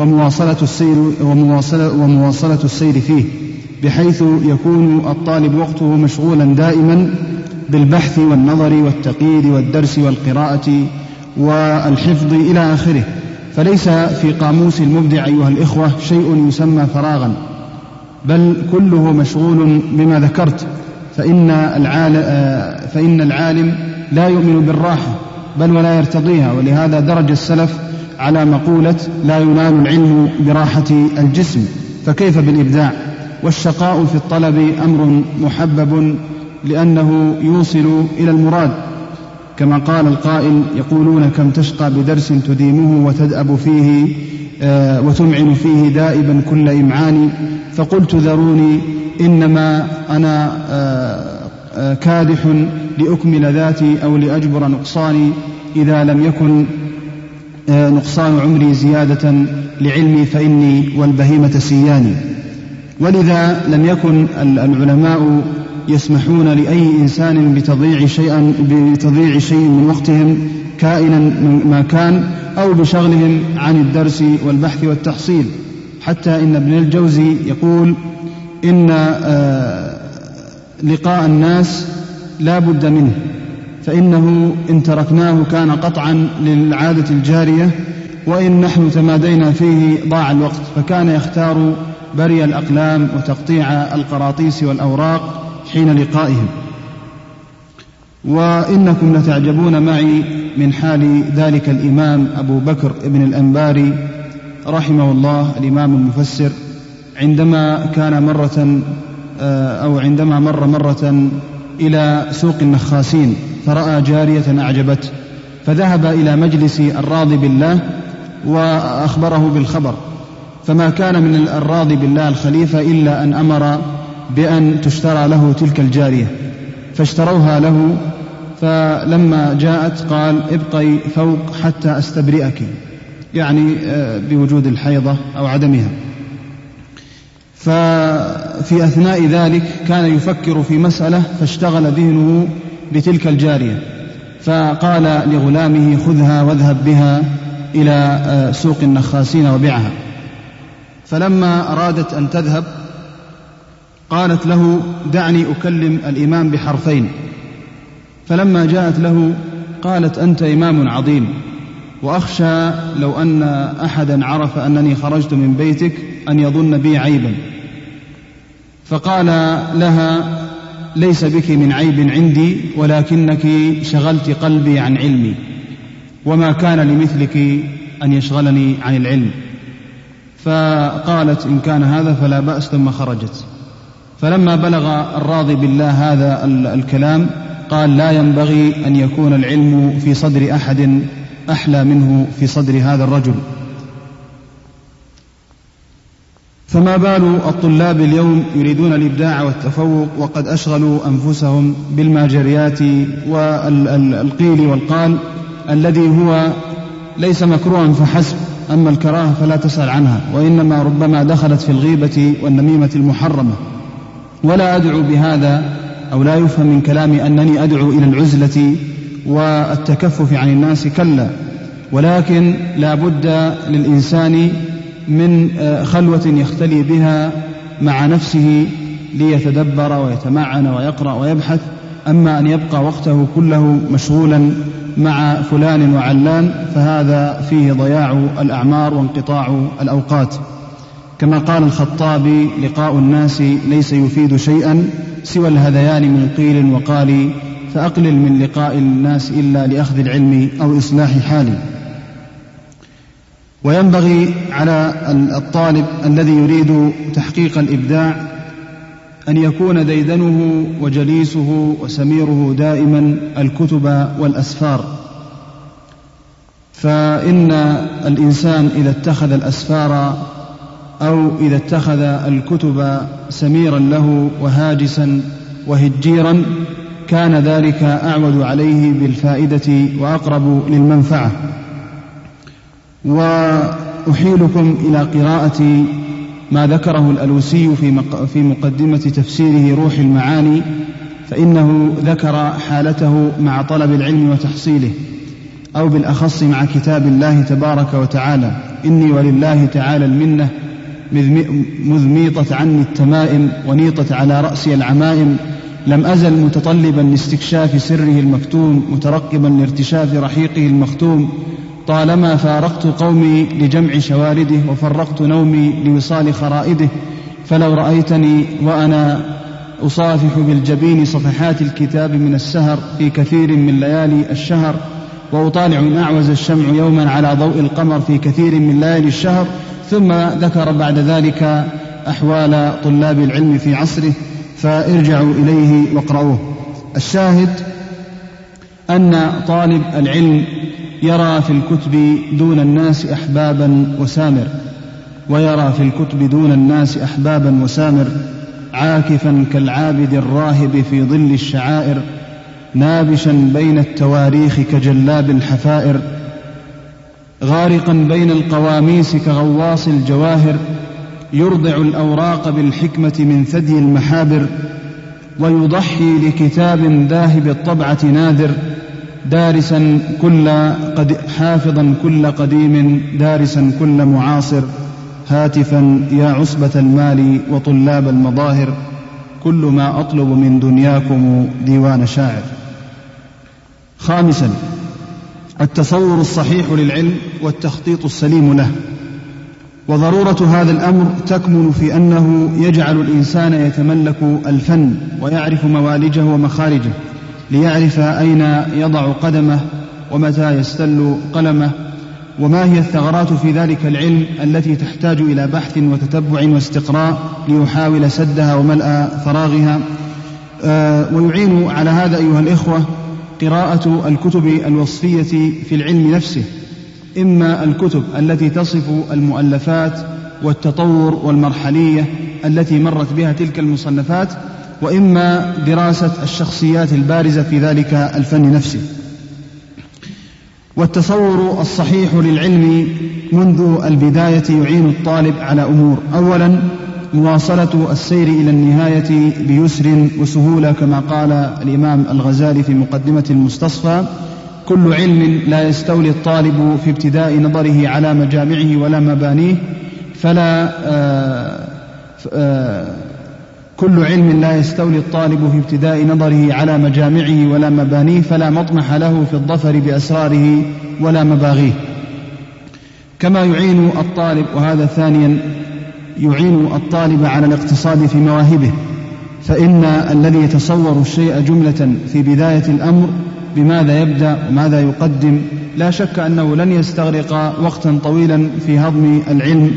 ومواصلة السير فيه، بحيث يكون الطالب وقته مشغولا دائما بالبحث والنظر والتقييد والدرس والقراءة والحفظ إلى آخره. فليس في قاموس المبدع أيها الإخوة شيء يسمى فراغا، بل كله مشغول بما ذكرت. فإن العالم لا يؤمن بالراحة بل ولا يرتضيها، ولهذا درج السلف على مقولة: لا ينال العلم براحة الجسم، فكيف بالإبداع؟ والشقاء في الطلب أمر محبب لأنه يوصل إلى المراد، كما قال القائل: يقولون كم تشقى بدرس تديمه وتدأب فيه وتمعن فيه دائبا كل إمعان، فقلت ذروني إنما أنا كادح لأكمل ذاتي أو لأجبر نقصاني، إذا لم يكن نقصان عمري زيادة لعلمي فإني والبهيمة سياني. ولذا لم يكن العلماء يسمحون لأي إنسان بتضييع شيء من وقتهم كائنا ما كان، أو بشغلهم عن الدرس والبحث والتحصيل. حتى إن ابن الجوزي يقول: إن لقاء الناس لا بد منه، فإنه إن تركناه كان قطعا للعادة الجارية، وإن نحن تمادينا فيه ضاع الوقت. فكان يختار بري الأقلام وتقطيع القراطيس والأوراق حين لقائهم. وإنكم لتعجبون معي من حال ذلك الإمام أبو بكر ابن الأنباري رحمه الله، الإمام المفسر، عندما مر مرة إلى سوق النخاسين فرأى جارية أعجبته، فذهب إلى مجلس الراضي بالله وأخبره بالخبر، فما كان من الراضي بالله الخليفة إلا أن أمر بأن تشترى له تلك الجارية، فاشتروها له. فلما جاءت قال: ابقي فوق حتى أستبرئك، يعني بوجود الحيضة أو عدمها. ففي أثناء ذلك كان يفكر في مسألة، فاشتغل ذهنه بتلك الجارية، فقال لغلامه: خذها واذهب بها إلى سوق النخاسين وبيعها. فلما أرادت أن تذهب قالت له: دعني أكلم الإمام بحرفين. فلما جاءت له قالت: أنت إمام عظيم، وأخشى لو أن أحدا عرف أنني خرجت من بيتك أن يظن بي عيبا. فقال لها: ليس بك من عيب عندي، ولكنك شغلت قلبي عن علمي، وما كان لمثلك أن يشغلني عن العلم. فقالت: إن كان هذا فلا بأس، ثم خرجت. فلما بلغ الراضي بالله هذا الكلام قال: لا ينبغي أن يكون العلم في صدر أحد أحلى منه في صدر هذا الرجل. فما بال الطلاب اليوم يريدون الإبداع والتفوق وقد أشغلوا أنفسهم بالماجريات والقيل والقال الذي هو ليس مكروها فحسب، أما الكراهة فلا تسأل عنها، وإنما ربما دخلت في الغيبة والنميمة المحرمة. ولا أدعو بهذا، أو لا يفهم من كلامي أنني أدعو إلى العزلة والتكفف عن الناس، كلا، ولكن لا بد للإنسان من خلوة يختلي بها مع نفسه ليتدبر ويتمعن ويقرأ ويبحث. أما أن يبقى وقته كله مشغولا مع فلان وعلان فهذا فيه ضياع الأعمار وانقطاع الأوقات. كما قال الخطابي: لقاء الناس ليس يفيد شيئا سوى الهذيان من قيل وقال، فأقلل من لقاء الناس إلا لأخذ العلم أو إصلاح حال. وينبغي على الطالب الذي يريد تحقيق الإبداع أن يكون ديدنه وجليسه وسميره دائما الكتب والأسفار، فإن الإنسان إذا اتخذ الأسفار أو إذا اتخذ الكتب سميرا له وهاجسا وهجيرا كان ذلك أعود عليه بالفائدة وأقرب للمنفعة. وأحيلكم إلى قراءة ما ذكره الألوسي في مقدمة تفسيره روح المعاني، فإنه ذكر حالته مع طلب العلم وتحصيله، أو بالأخص مع كتاب الله تبارك وتعالى: إني ولله تعالى المنة مذ ميطت عني التمائم ونيطت على رأسي العمائم، لم أزل متطلبا لاستكشاف سره المكتوم، مترقبا لارتشاف رحيقه المختوم، طالما فارقت قومي لجمع شوارده وفرقت نومي لوصال خرائده، فلو رأيتني وأنا أصافح بالجبين صفحات الكتاب من السهر في كثير من ليالي الشهر، وأطالع إن أعوز الشمع يوما على ضوء القمر في كثير من ليالي الشهر. ثم ذكر بعد ذلك أحوال طلاب العلم في عصره، فارجعوا إليه واقرأوه. الشاهد أن طالب العلم يرى في الكتب دون الناس أحبابا وسامر، ويرى في الكتب دون الناس أحبابا وسامر، عاكفا كالعابد الراهب في ظل الشعائر، نابشا بين التواريخ كجلاب الحفائر، غارقا بين القواميس كغواص الجواهر، يرضع الأوراق بالحكمة من ثدي المحابر، ويضحي لكتاب ذاهب الطبعة نادر، دارسا حافظا كل قديم، دارسا كل معاصر، هاتفا يا عصبة المال وطلاب المظاهر، كل ما أطلب من دنياكم ديوان شاعر. خامسا: التصور الصحيح للعلم والتخطيط السليم له. وضرورة هذا الأمر تكمن في أنه يجعل الإنسان يتملك الفن ويعرف موالجه ومخارجه، ليعرف أين يضع قدمه ومتى يستل قلمه، وما هي الثغرات في ذلك العلم التي تحتاج إلى بحث وتتبع واستقراء ليحاول سدها وملء فراغها. ويعين على هذا أيها الإخوة قراءة الكتب الوصفية في العلم نفسه، إما الكتب التي تصف المؤلفات والتطور والمرحلية التي مرت بها تلك المصنفات، وإما دراسة الشخصيات البارزة في ذلك الفن نفسه. والتصور الصحيح للعلم منذ البداية يعين الطالب على أمور: أولا مواصلة السير إلى النهاية بيسر وسهولة، كما قال الإمام الغزالي في مقدمة المستصفى: كل علم لا يستولي الطالب في ابتداء نظره على مجامعه ولا مبانيه كل علم لا يستولي الطالب في ابتداء نظره على مجامعه ولا مبانيه فلا مطمح له في الظفر بأسراره ولا مباغيه. كما يعين الطالب، وهذا ثانيا، يعين الطالب على الاقتصاد في مواهبه، فإن الذي يتصور الشيء جملة في بداية الأمر بماذا يبدأ وماذا يقدم لا شك أنه لن يستغرق وقتا طويلا في هضم العلم،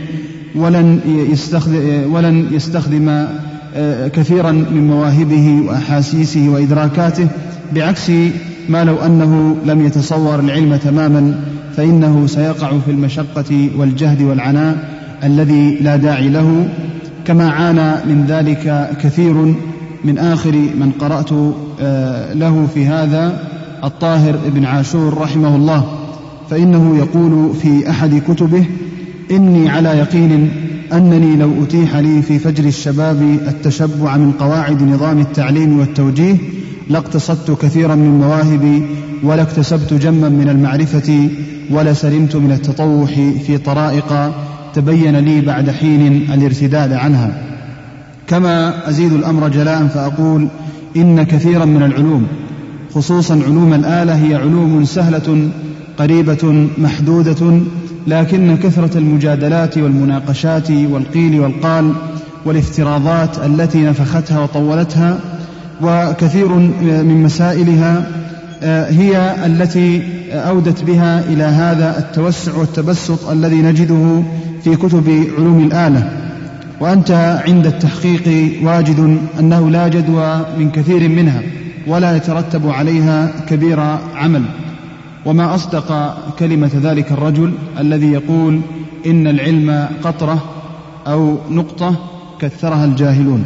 ولن يستخدم كثيرا من مواهبه وأحاسيسه وإدراكاته، بعكس ما لو أنه لم يتصور العلم تماما، فإنه سيقع في المشقة والجهد والعناء الذي لا داعي له، كما عانى من ذلك كثير من آخر من قرأت له في هذا الطاهر ابن عاشور رحمه الله، فإنه يقول في أحد كتبه: إني على يقين أنني لو أتيح لي في فجر الشباب التشبع من قواعد نظام التعليم والتوجيه لاقتصدت كثيرا من مواهبي، ولا اكتسبت جما من المعرفة، ولا سلمت من التطوح في طرائق تبين لي بعد حين الارتداد عنها. كما أزيد الأمر جلاء فأقول: إن كثيرا من العلوم، خصوصا علوم الآلة، هي علوم سهلة قريبة محدودة، لكن كثرة المجادلات والمناقشات والقيل والقال والافتراضات التي نفختها وطولتها، وكثير من مسائلها هي التي أودت بها إلى هذا التوسع والتبسط الذي نجده في كتب علوم الآلة. وأنت عند التحقيق واجد أنه لا جدوى من كثير منها ولا يترتب عليها كبير عمل. وما أصدق كلمة ذلك الرجل الذي يقول: إن العلم قطرة أو نقطة كثرها الجاهلون.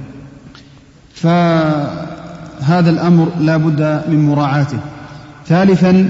فهذا الأمر لا بد من مراعاته. ثالثا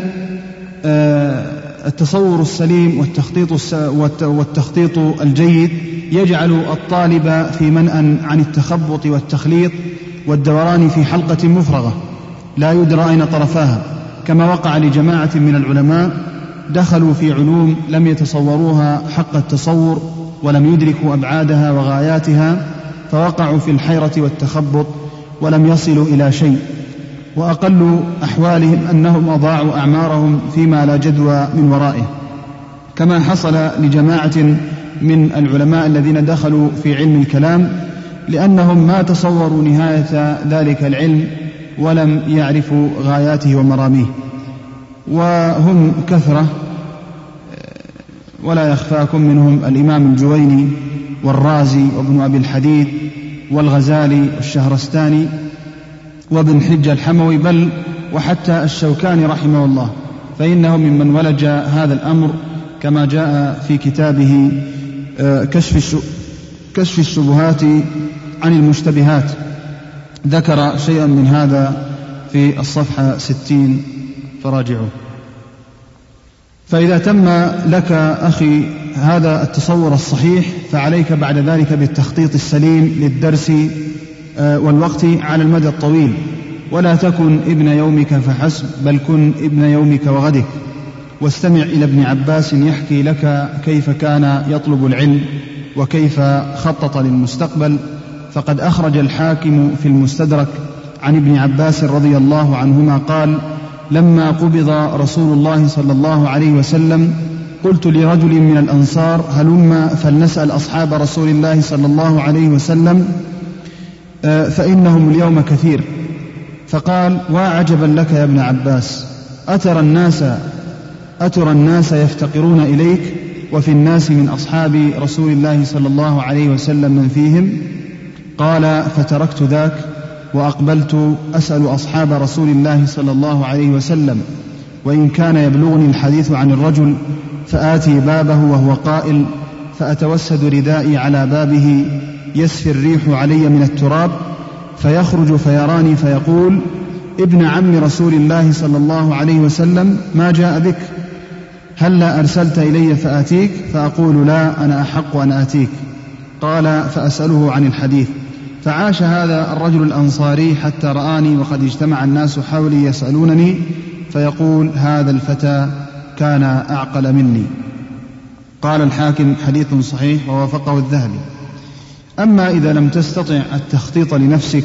التصور السليم والتخطيط الجيد يجعل الطالب في منأى عن التخبط والتخليط والدوران في حلقة مفرغة لا يدرى أين طرفاها، كما وقع لجماعة من العلماء دخلوا في علوم لم يتصوروها حق التصور ولم يدركوا أبعادها وغاياتها، فوقعوا في الحيرة والتخبط ولم يصلوا إلى شيء، وأقل أحوالهم أنهم أضاعوا أعمارهم فيما لا جدوى من ورائه، كما حصل لجماعة من العلماء الذين دخلوا في علم الكلام لأنهم ما تصوروا نهاية ذلك العلم ولم يعرفوا غاياته ومراميه، وهم كثرة ولا يخفاكم منهم الإمام الجويني والرازي وابن أبي الحديد والغزالي والشهرستاني وابن حجة الحموي، بل وحتى الشوكاني رحمه الله، فإنهم ممن ولج هذا الأمر، كما جاء في كتابه كشف الشبهات عن المشتبهات، ذكر شيئا من هذا في الصفحة 60 فراجعوه. فإذا تم لك أخي هذا التصور الصحيح فعليك بعد ذلك بالتخطيط السليم للدرس والوقت على المدى الطويل، ولا تكن ابن يومك فحسب، بل كن ابن يومك وغدك. واستمع إلى ابن عباس يحكي لك كيف كان يطلب العلم وكيف خطط للمستقبل. فقد أخرج الحاكم في المستدرك عن ابن عباس رضي الله عنهما قال: لما قبض رسول الله صلى الله عليه وسلم قلت لرجل من الأنصار: هلم فلنسأل أصحاب رسول الله صلى الله عليه وسلم فإنهم اليوم كثير. فقال: وعجبا لك يا ابن عباس، أترى الناس يفتقرون إليك وفي الناس من أصحاب رسول الله صلى الله عليه وسلم من فيهم؟ قال: فتركت ذاك وأقبلت أسأل أصحاب رسول الله صلى الله عليه وسلم، وإن كان يبلغني الحديث عن الرجل فآتي بابه وهو قائل، فأتوسد ردائي على بابه يسفي الريح علي من التراب، فيخرج فيراني فيقول: ابن عم رسول الله صلى الله عليه وسلم، ما جاء بك؟ هلا أرسلت إلي فآتيك؟ فأقول: لا، أنا أحق أن آتيك. قال: فأسأله عن الحديث. فعاش هذا الرجل الأنصاري حتى رآني وقد اجتمع الناس حولي يسألونني، فيقول: هذا الفتى كان أعقل مني. قال الحاكم: حديث صحيح ووافقه الذهبي. أما إذا لم تستطع التخطيط لنفسك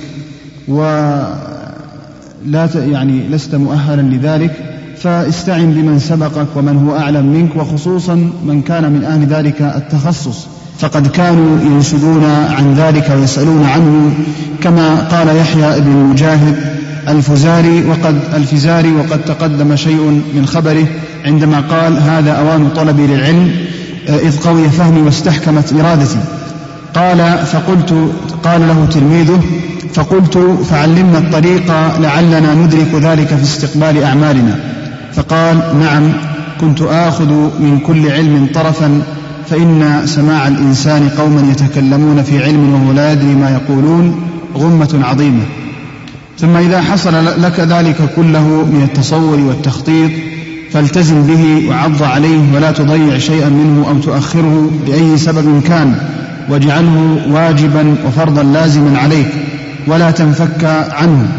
لست مؤهلا لذلك، فاستعن بمن سبقك ومن هو أعلم منك، وخصوصا من كان من أهل ذلك التخصص، فقد كانوا ينشدون عن ذلك ويسألون عنه، كما قال يحيى بن مجاهد الفزاري وقد تقدم شيء من خبره عندما قال: هذا أوان طلبي للعلم إذ قوي فهمي واستحكمت إرادتي. قال له تلميذه: فقلت: فعلمنا الطريق لعلنا ندرك ذلك في استقبال أعمالنا. فقال: نعم، كنت آخذ من كل علم طرفا، فإن سماع الإنسان قوما يتكلمون في علم وهو لا يدري ما يقولون غمة عظيمة. ثم إذا حصل لك ذلك كله من التصور والتخطيط فالتزم به وعض عليه، ولا تضيع شيئا منه أو تؤخره بأي سبب كان، واجعله واجبا وفرضا لازما عليك، ولا تنفك عنه.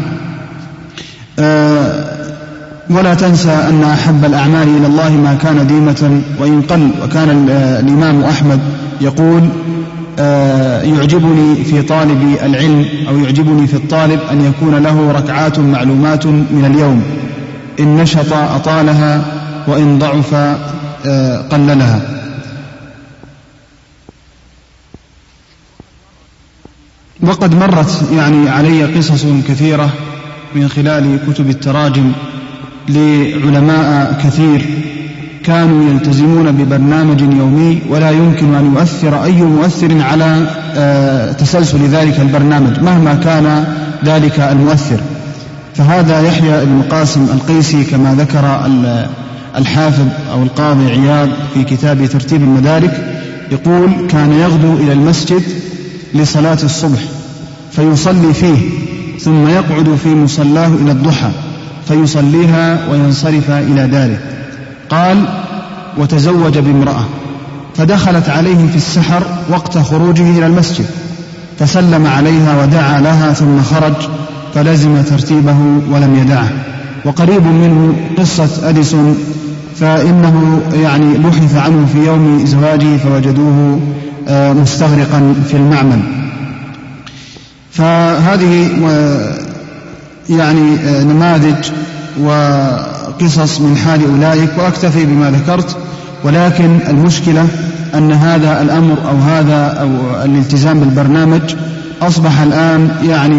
ولا تنسى أن أحب الأعمال إلى الله ما كان ديمة وإن قل. وكان الإمام أحمد يقول: يعجبني في طالب العلم أو يعجبني في الطالب أن يكون له ركعات معلومات من اليوم، إن نشط أطالها وإن ضعف قللها. وقد مرت علي قصص كثيرة من خلال كتب التراجم لعلماء كثير كانوا يلتزمون ببرنامج يومي، ولا يمكن أن يؤثر أي مؤثر على تسلسل ذلك البرنامج مهما كان ذلك المؤثر. فهذا يحيى بن قاسم القيسي كما ذكر الحافظ أو القاضي عياض في كتاب ترتيب المدارك، يقول: كان يغدو إلى المسجد لصلاة الصبح فيصلي فيه، ثم يقعد في مصلاه إلى الضحى فيصليها وينصرف إلى داره. قال: وتزوج بامرأة فدخلت عليه في السحر وقت خروجه إلى المسجد، فسلم عليها ودعا لها ثم خرج، فلزم ترتيبه ولم يدعه. وقريب منه قصة أديسون، فإنه بحث عنه في يوم زواجه فوجدوه مستغرقا في المعمل. فهذه نماذج وقصص من حال أولئك، وأكتفي بما ذكرت. ولكن المشكلة أن هذا الأمر أو الالتزام بالبرنامج أصبح الآن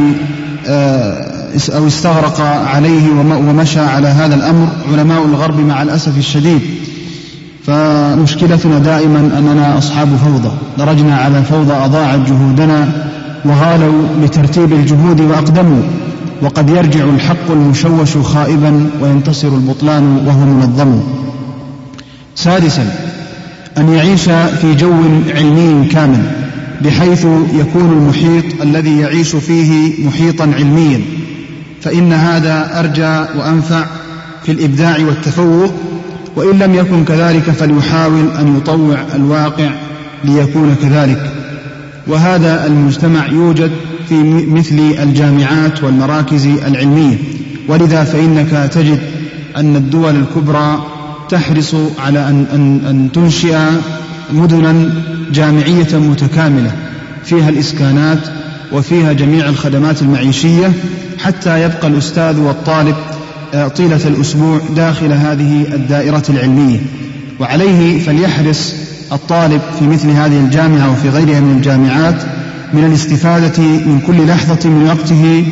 أو استغرق عليه ومشى على هذا الأمر علماء الغرب مع الأسف الشديد. فمشكلتنا دائما أننا أصحاب فوضى، درجنا على فوضى أضاعت جهودنا، وغالوا لترتيب الجهود وأقدموا، وقد يرجع الحق المشوش خائبا وينتصر البطلان وهو منظم. سادسا، أن يعيش في جو علمي كامل، بحيث يكون المحيط الذي يعيش فيه محيطا علميا، فإن هذا أرجى وأنفع في الإبداع والتفوق. وإن لم يكن كذلك فليحاول أن يطوع الواقع ليكون كذلك. وهذا المجتمع يوجد في مثل الجامعات والمراكز العلمية، ولذا فإنك تجد أن الدول الكبرى تحرص على أن تنشئ مدنا جامعية متكاملة فيها الإسكانات وفيها جميع الخدمات المعيشية، حتى يبقى الأستاذ والطالب طيلة الأسبوع داخل هذه الدائرة العلمية. وعليه فليحرص الطالب في مثل هذه الجامعة وفي غيرها من الجامعات من الاستفادة من كل لحظة من وقته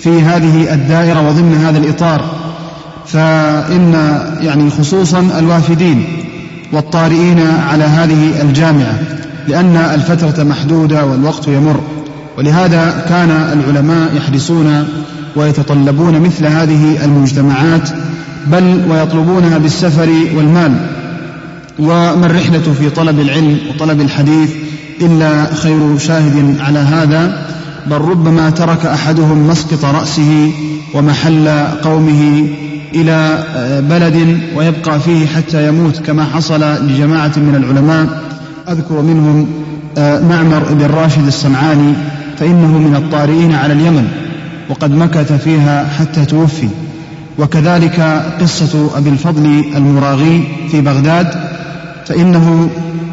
في هذه الدائرة وضمن هذا الإطار، فإن يعني خصوصا الوافدين والطارئين على هذه الجامعة، لأن الفترة محدودة والوقت يمر، ولهذا كان العلماء يحرصون ويتطلبون مثل هذه المجتمعات، بل ويطلبونها بالسفر والمال. وما الرحلة في طلب العلم وطلب الحديث إلا خير شاهد على هذا، بل ربما ترك أحدهم مسقط رأسه ومحل قومه إلى بلد ويبقى فيه حتى يموت، كما حصل لجماعة من العلماء، أذكر منهم معمر بن راشد الصنعاني، فإنه من الطارئين على اليمن وقد مكث فيها حتى توفي. وكذلك قصة أبي الفضل المراغي في بغداد، فإنه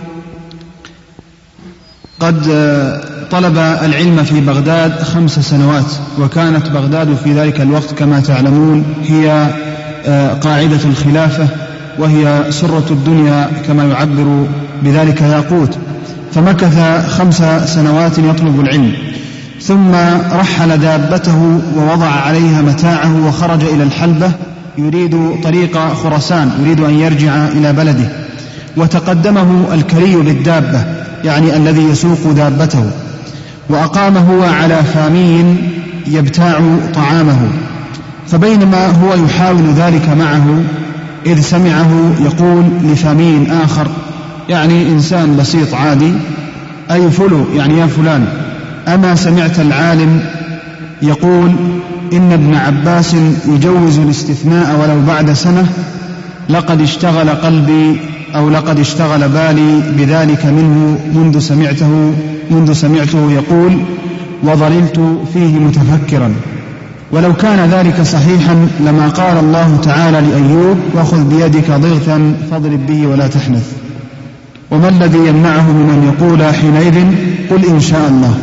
قد طلب العلم في بغداد 5 سنوات، وكانت بغداد في ذلك الوقت كما تعلمون هي قاعدة الخلافة، وهي سرة الدنيا كما يعبر بذلك ياقوت. فمكث 5 سنوات يطلب العلم، ثم رحل دابته ووضع عليها متاعه وخرج إلى الحلبة يريد طريق خراسان، يريد أن يرجع إلى بلده، وتقدمه الكري بالدابة، يعني الذي يسوق دابته، وأقام هو على فامي يبتاع طعامه. فبينما هو يحاول ذلك معه إذ سمعه يقول لفامي آخر، يعني إنسان بسيط عادي، أي فلو، يعني يا فلان، أما سمعت العالم يقول إن ابن عباس يجوز الاستثناء ولو بعد سنة؟ لقد اشتغل قلبي أو لقد اشتغل بالي بذلك منه منذ سمعته يقول، وظللت فيه متفكرا. ولو كان ذلك صحيحا لما قال الله تعالى لأيوب: وخذ بيدك ضغثا فاضرب به ولا تحنث. وما الذي يمنعه من أن يقول حينئذ قل إن شاء الله؟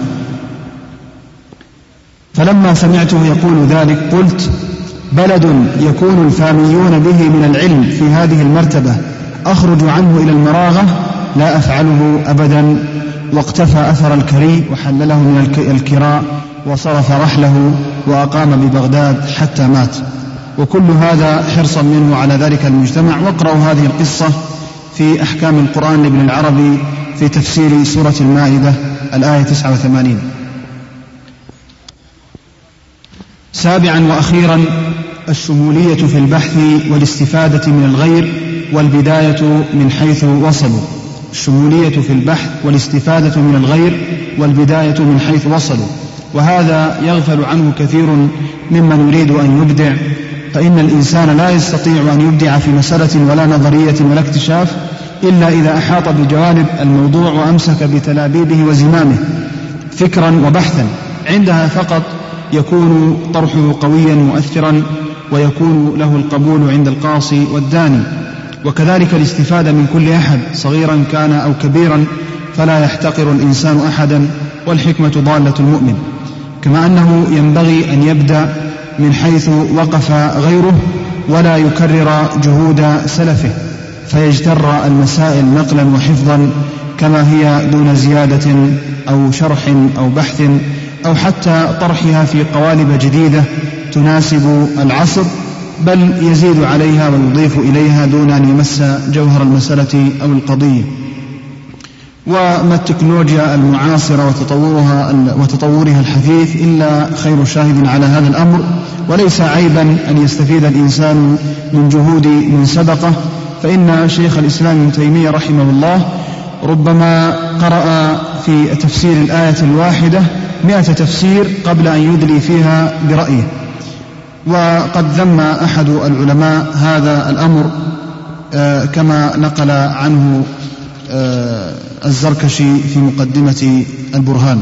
فلما سمعته يقول ذلك قلت: بلد يكون الفاميون به من العلم في هذه المرتبة أخرج عنه إلى المراغة لا أفعله أبدا. واقتفى أثر الكري وحلله من الكراء وصرف رحله وأقام ببغداد حتى مات. وكل هذا حرصا منه على ذلك المجتمع. واقرأوا هذه القصة في أحكام القرآن لابن العربي في تفسير سورة المائدة الآية 89. سابعا وأخيرا الشمولية في البحث والاستفادة من الغير والبداية من حيث وصلوا. الشمولية في البحث والاستفادة من الغير والبداية من حيث وصلوا، وهذا يغفل عنه كثير ممن يريد أن يبدع، فإن الإنسان لا يستطيع أن يبدع في مسألة ولا نظرية ولا اكتشاف إلا إذا أحاط بجوانب الموضوع وأمسك بتلابيبه وزمامه فكرا وبحثا. عندها فقط يكون طرحه قويا مؤثرا ويكون له القبول عند القاصي والداني. وكذلك الاستفادة من كل أحد صغيرا كان أو كبيرا، فلا يحتقر الإنسان أحدا، والحكمة ضالة المؤمن. كما أنه ينبغي أن يبدأ من حيث وقف غيره ولا يكرر جهود سلفه فيجتر المسائل نقلا وحفظا كما هي دون زيادة أو شرح أو بحث أو حتى طرحها في قوالب جديدة تناسب العصر، بل يزيد عليها ويضيف إليها دون أن يمس جوهر المسألة أو القضية. وما التكنولوجيا المعاصرة وتطورها الحثيث إلا خير شاهد على هذا الأمر. وليس عيبا أن يستفيد الإنسان من جهود من سبقه، فإن شيخ الإسلام ابن تيمية رحمه الله ربما قرأ في تفسير الآية الواحدة 100 تفسير قبل أن يدلي فيها برأيه. وقد ذم أحد العلماء هذا الأمر كما نقل عنه الزركشي في مقدمة البرهان.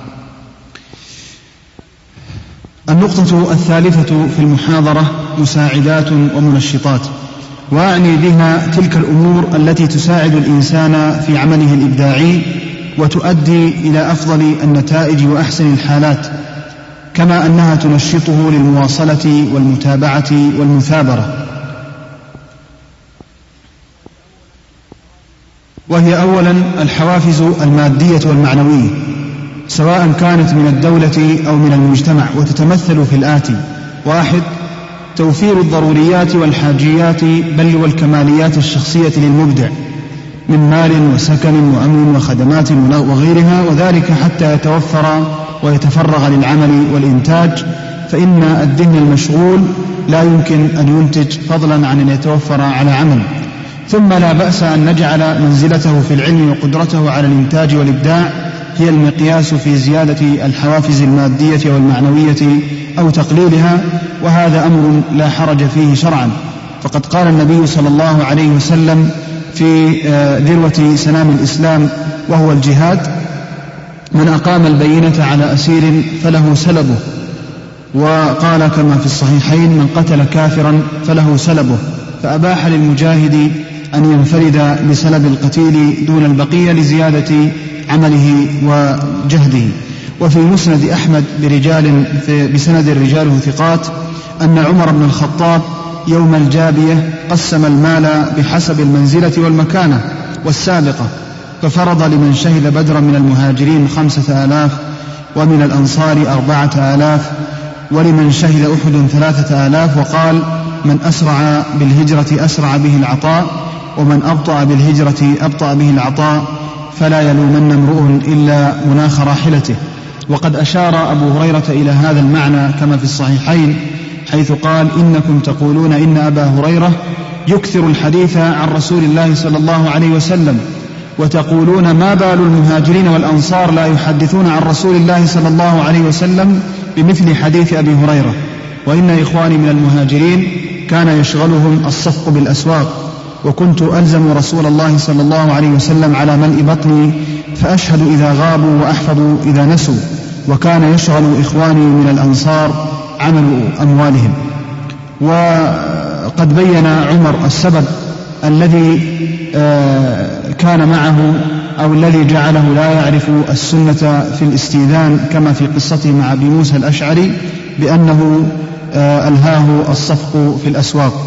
النقطة الثالثة في المحاضرة مساعدات ومنشطات، وأعني بها تلك الأمور التي تساعد الإنسان في عمله الإبداعي وتؤدي إلى أفضل النتائج وأحسن الحالات، كما أنها تنشطه للمواصلة والمتابعة والمثابرة. وهي أولا الحوافز المادية والمعنوية، سواء كانت من الدولة أو من المجتمع، وتتمثل في الآتي: 1. توفير الضروريات والحاجيات بل والكماليات الشخصية للمبدع من مال وسكن وأمن وخدمات وغيرها، وذلك حتى يتوفر ويتفرغ للعمل والإنتاج، فإن الذهن المشغول لا يمكن أن ينتج فضلا عن أن يتوفر على عمل. ثم لا بأس أن نجعل منزلته في العلم وقدرته على الإنتاج والإبداع هي المقياس في زيادة الحوافز المادية والمعنوية أو تقليلها، وهذا أمر لا حرج فيه شرعا، فقد قال النبي صلى الله عليه وسلم في ذروة سنام الإسلام وهو الجهاد: من أقام البينة على أسير فله سلبه. وقال كما في الصحيحين: من قتل كافرا فله سلبه، فأباح للمجاهد أن ينفرد بسلب القتيل دون البقية لزيادة عمله وجهده. وفي مسند أحمد بسند رجاله ثقات أن عمر بن الخطاب يوم الجابية قسم المال بحسب المنزلة والمكانة والسابقة، ففرض لمن شهد بدرا من المهاجرين 5000 ومن الأنصار 4000 ولمن شهد أحد 3000، وقال: من أسرع بالهجرة أسرع به العطاء، ومن أبطأ بالهجرة أبطأ به العطاء، فلا يلومن امرؤ إلا مناخ راحلته. وقد أشار أبو هريرة إلى هذا المعنى كما في الصحيحين، حيث قال: إنكم تقولون إن أبا هريرة يكثر الحديث عن رسول الله صلى الله عليه وسلم، وتقولون ما بال المهاجرين والأنصار لا يحدثون عن رسول الله صلى الله عليه وسلم بمثل حديث أبي هريرة. وإن إخواني من المهاجرين كان يشغلهم الصفق بالأسواق، وكنت ألزم رسول الله صلى الله عليه وسلم على ملء بطني، فأشهد إذا غابوا وأحفظ إذا نسوا، وكان يشغل إخواني من الأنصار عمل أموالهم. وقد بين عمر السبب الذي كان معه أو الذي جعله لا يعرف السنة في الاستئذان كما في قصته مع أبي موسى الأشعري، بأنه ألهاه الصفق في الأسواق.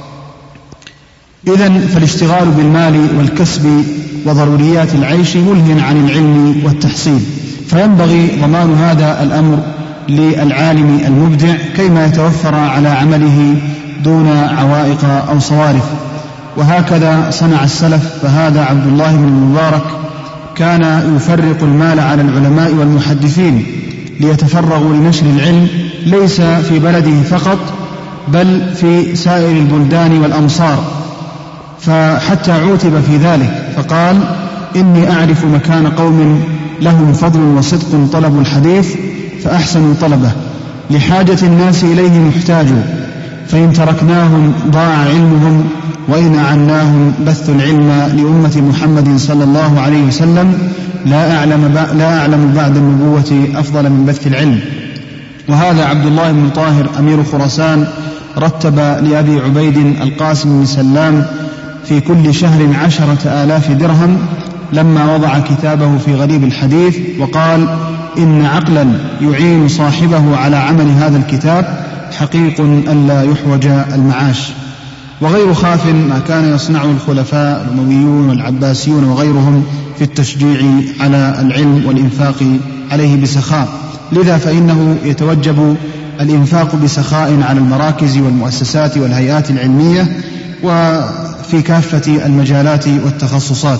إذن فالاشتغال بالمال والكسب وضروريات العيش ملهٍ عن العلم والتحصيل، فينبغي ضمان هذا الأمر للعالم المبدع كيما يتوفر على عمله دون عوائق أو صوارف. وهكذا صنع السلف، فهذا عبد الله بن المبارك كان يفرق المال على العلماء والمحدثين ليتفرغوا لنشر العلم ليس في بلده فقط بل في سائر البلدان والأمصار، فحتى عوتب في ذلك فقال: إني أعرف مكان قوم لهم فضل وصدق طلب الحديث فأحسنوا طلبه، لحاجة الناس إليه محتاجوا، فإن تركناهم ضاع علمهم، وإن أعناهم بثوا العلم لأمة محمد صلى الله عليه وسلم، لا أعلم بعد النبوة أفضل من بث العلم. وهذا عبد الله بن طاهر أمير خراسان رتب لأبي عبيد القاسم بن سلام في كل شهر 10,000 درهم لما وضع كتابه في غريب الحديث، وقال: إن عقلا يعين صاحبه على عمل هذا الكتاب حقيق ألا يحوج المعاش. وغير خاف ما كان يصنعه الخلفاء الأمويون والعباسيون وغيرهم في التشجيع على العلم والإنفاق عليه بسخاء، لذا فإنه يتوجب الإنفاق بسخاء على المراكز والمؤسسات والهيئات العلمية وفي كافة المجالات والتخصصات.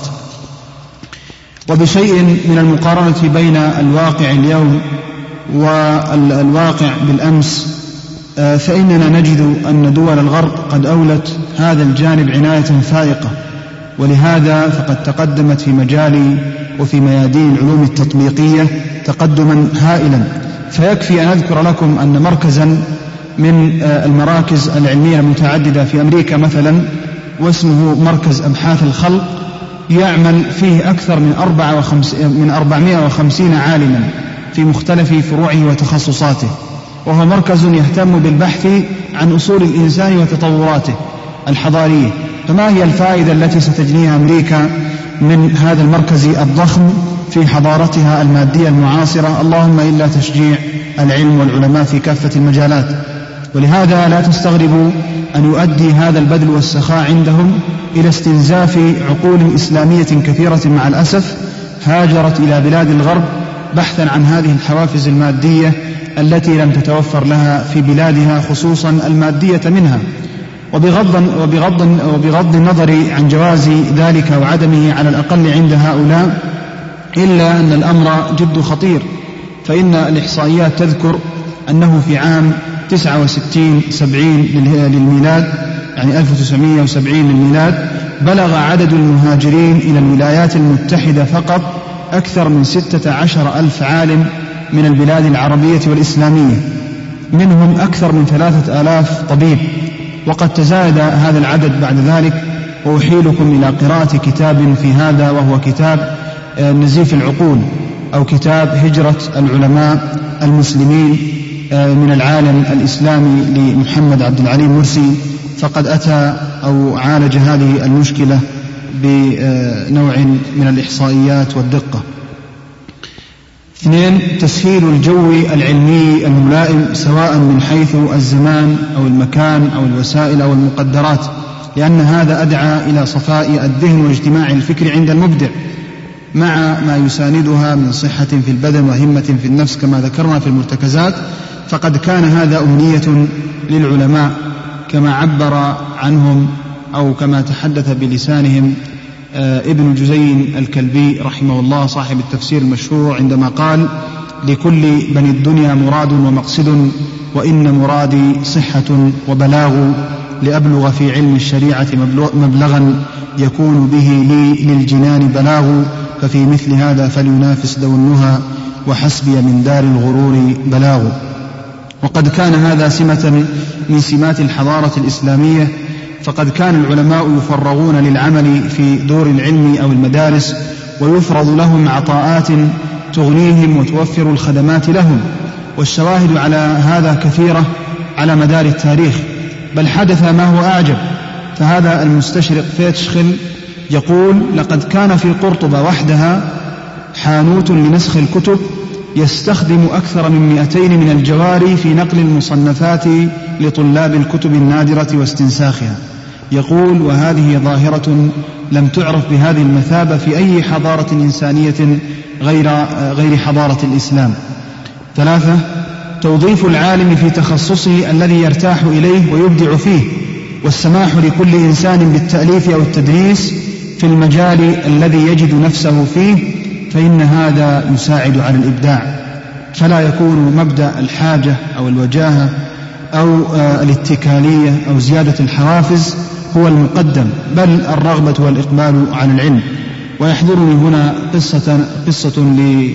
وبشيء من المقارنة بين الواقع اليوم والواقع بالأمس، فإننا نجد أن دول الغرب قد أولت هذا الجانب عناية فائقة، ولهذا فقد تقدمت في مجال وفي ميادين العلوم التطبيقية تقدما هائلا. فيكفي أن أذكر لكم أن مركزا من المراكز العلمية المتعددة في أمريكا مثلا، واسمه مركز أبحاث الخلق، يعمل فيه أكثر من 450 عالما في مختلف فروعه وتخصصاته، وهو مركز يهتم بالبحث عن أصول الإنسان وتطوراته الحضارية. فما هي الفائدة التي ستجنيها أمريكا من هذا المركز الضخم في حضارتها المادية المعاصرة؟ اللهم إلا تشجيع العلم والعلماء في كافة المجالات. ولهذا لا تستغربوا أن يؤدي هذا البذل والسخاء عندهم إلى استنزاف عقول إسلامية كثيرة مع الأسف هاجرت إلى بلاد الغرب بحثا عن هذه الحوافز المادية التي لم تتوفر لها في بلادها، خصوصا المادية منها. وبغض النظر عن جواز ذلك وعدمه على الأقل عند هؤلاء، إلا أن الأمر جد خطير، فإن الإحصائيات تذكر أنه في عام 69-70 للميلاد، يعني 1970 للميلاد، بلغ عدد المهاجرين إلى الولايات المتحدة فقط أكثر من 16,000 عالم من البلاد العربية والإسلامية، منهم أكثر من 3,000 طبيب. وقد تزايد هذا العدد بعد ذلك، وأحيلكم إلى قراءة كتاب في هذا، وهو كتاب نزيف العقول، أو كتاب هجرة العلماء المسلمين من العالم الإسلامي لمحمد عبد العليم مرسي، فقد أتى أو عالج هذه المشكلة بنوع من الإحصائيات والدقة. 2. تسهيل الجو العلمي الملائم، سواء من حيث الزمان أو المكان أو الوسائل أو المقدرات، لأن هذا أدعى إلى صفاء الذهن واجتماع الفكر عند المبدع، مع ما يساندها من صحة في البدن وهمة في النفس كما ذكرنا في المرتكزات. فقد كان هذا أمنية للعلماء كما عبر عنهم أو كما تحدث بلسانهم ابن جزين الكلبي رحمه الله صاحب التفسير المشهور، عندما قال: لكل بني الدنيا مراد ومقصد، وإن مرادي صحة وبلاغ، لأبلغ في علم الشريعة مبلغا يكون به لي للجنان بلاغ، ففي مثل هذا فلينافس ذو النهى، وحسبي من دار الغرور بلاغ. وقد كان هذا سمة من سمات الحضارة الإسلامية، فقد كان العلماء يفرغون للعمل في دور العلم أو المدارس، ويفرض لهم عطاءات تغنيهم وتوفر الخدمات لهم، والشواهد على هذا كثيرة على مدار التاريخ، بل حدث ما هو أعجب. فهذا المستشرق فيتشخل يقول: لقد كان في قرطبة وحدها حانوت لنسخ الكتب يستخدم أكثر من 200 من الجواري في نقل المصنفات لطلاب الكتب النادرة واستنساخها. يقول: وهذه ظاهرة لم تعرف بهذه المثابة في أي حضارة إنسانية غير حضارة الإسلام. 3. توظيف العالم في تخصصه الذي يرتاح إليه ويبدع فيه، والسماح لكل إنسان بالتأليف أو التدريس في المجال الذي يجد نفسه فيه، فإن هذا يساعد على الإبداع، فلا يكون مبدأ الحاجة أو الوجاهة أو الاتكالية أو زيادة الحوافز هو المقدم، بل الرغبة والإقبال على العلم. ويحضرني هنا قصة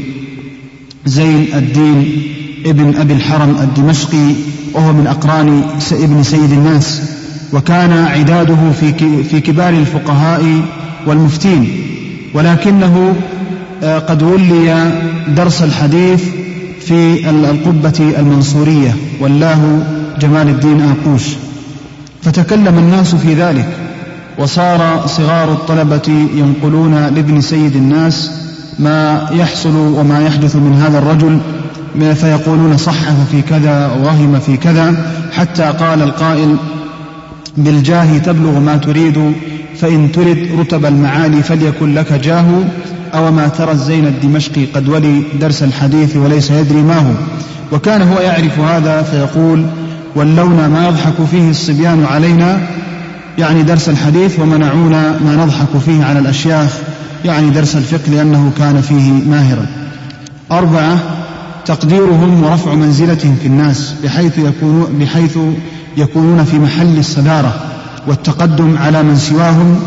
لزين الدين ابن أبي الحرم الدمشقي، وهو من أقران ابن سيد الناس، وكان عداده في كبار الفقهاء والمفتين، ولكنه قد ولي درس الحديث في القبة المنصورية، والله جمال الدين آقوش، فتكلم الناس في ذلك، وصار صغار الطلبة ينقلون لابن سيد الناس ما يحصل وما يحدث من هذا الرجل، فيقولون صحف في كذا ووهم في كذا، حتى قال القائل: بالجاه تبلغ ما تريد، فإن ترد رتب المعالي فليكن لك جاه، أو ما ترى الزين الدمشقي قد ولي درس الحديث وليس يدري ما هو. وكان هو يعرف هذا، فيقول: ولونا ما يضحك فيه الصبيان علينا، يعني درس الحديث، ومنعونا ما نضحك فيه على الأشياخ، يعني درس الفقه، لأنه كان فيه ماهرا. 4. تقديرهم ورفع منزلتهم في الناس، بحيث يكونون في محل الصدارة والتقدم على من سواهم،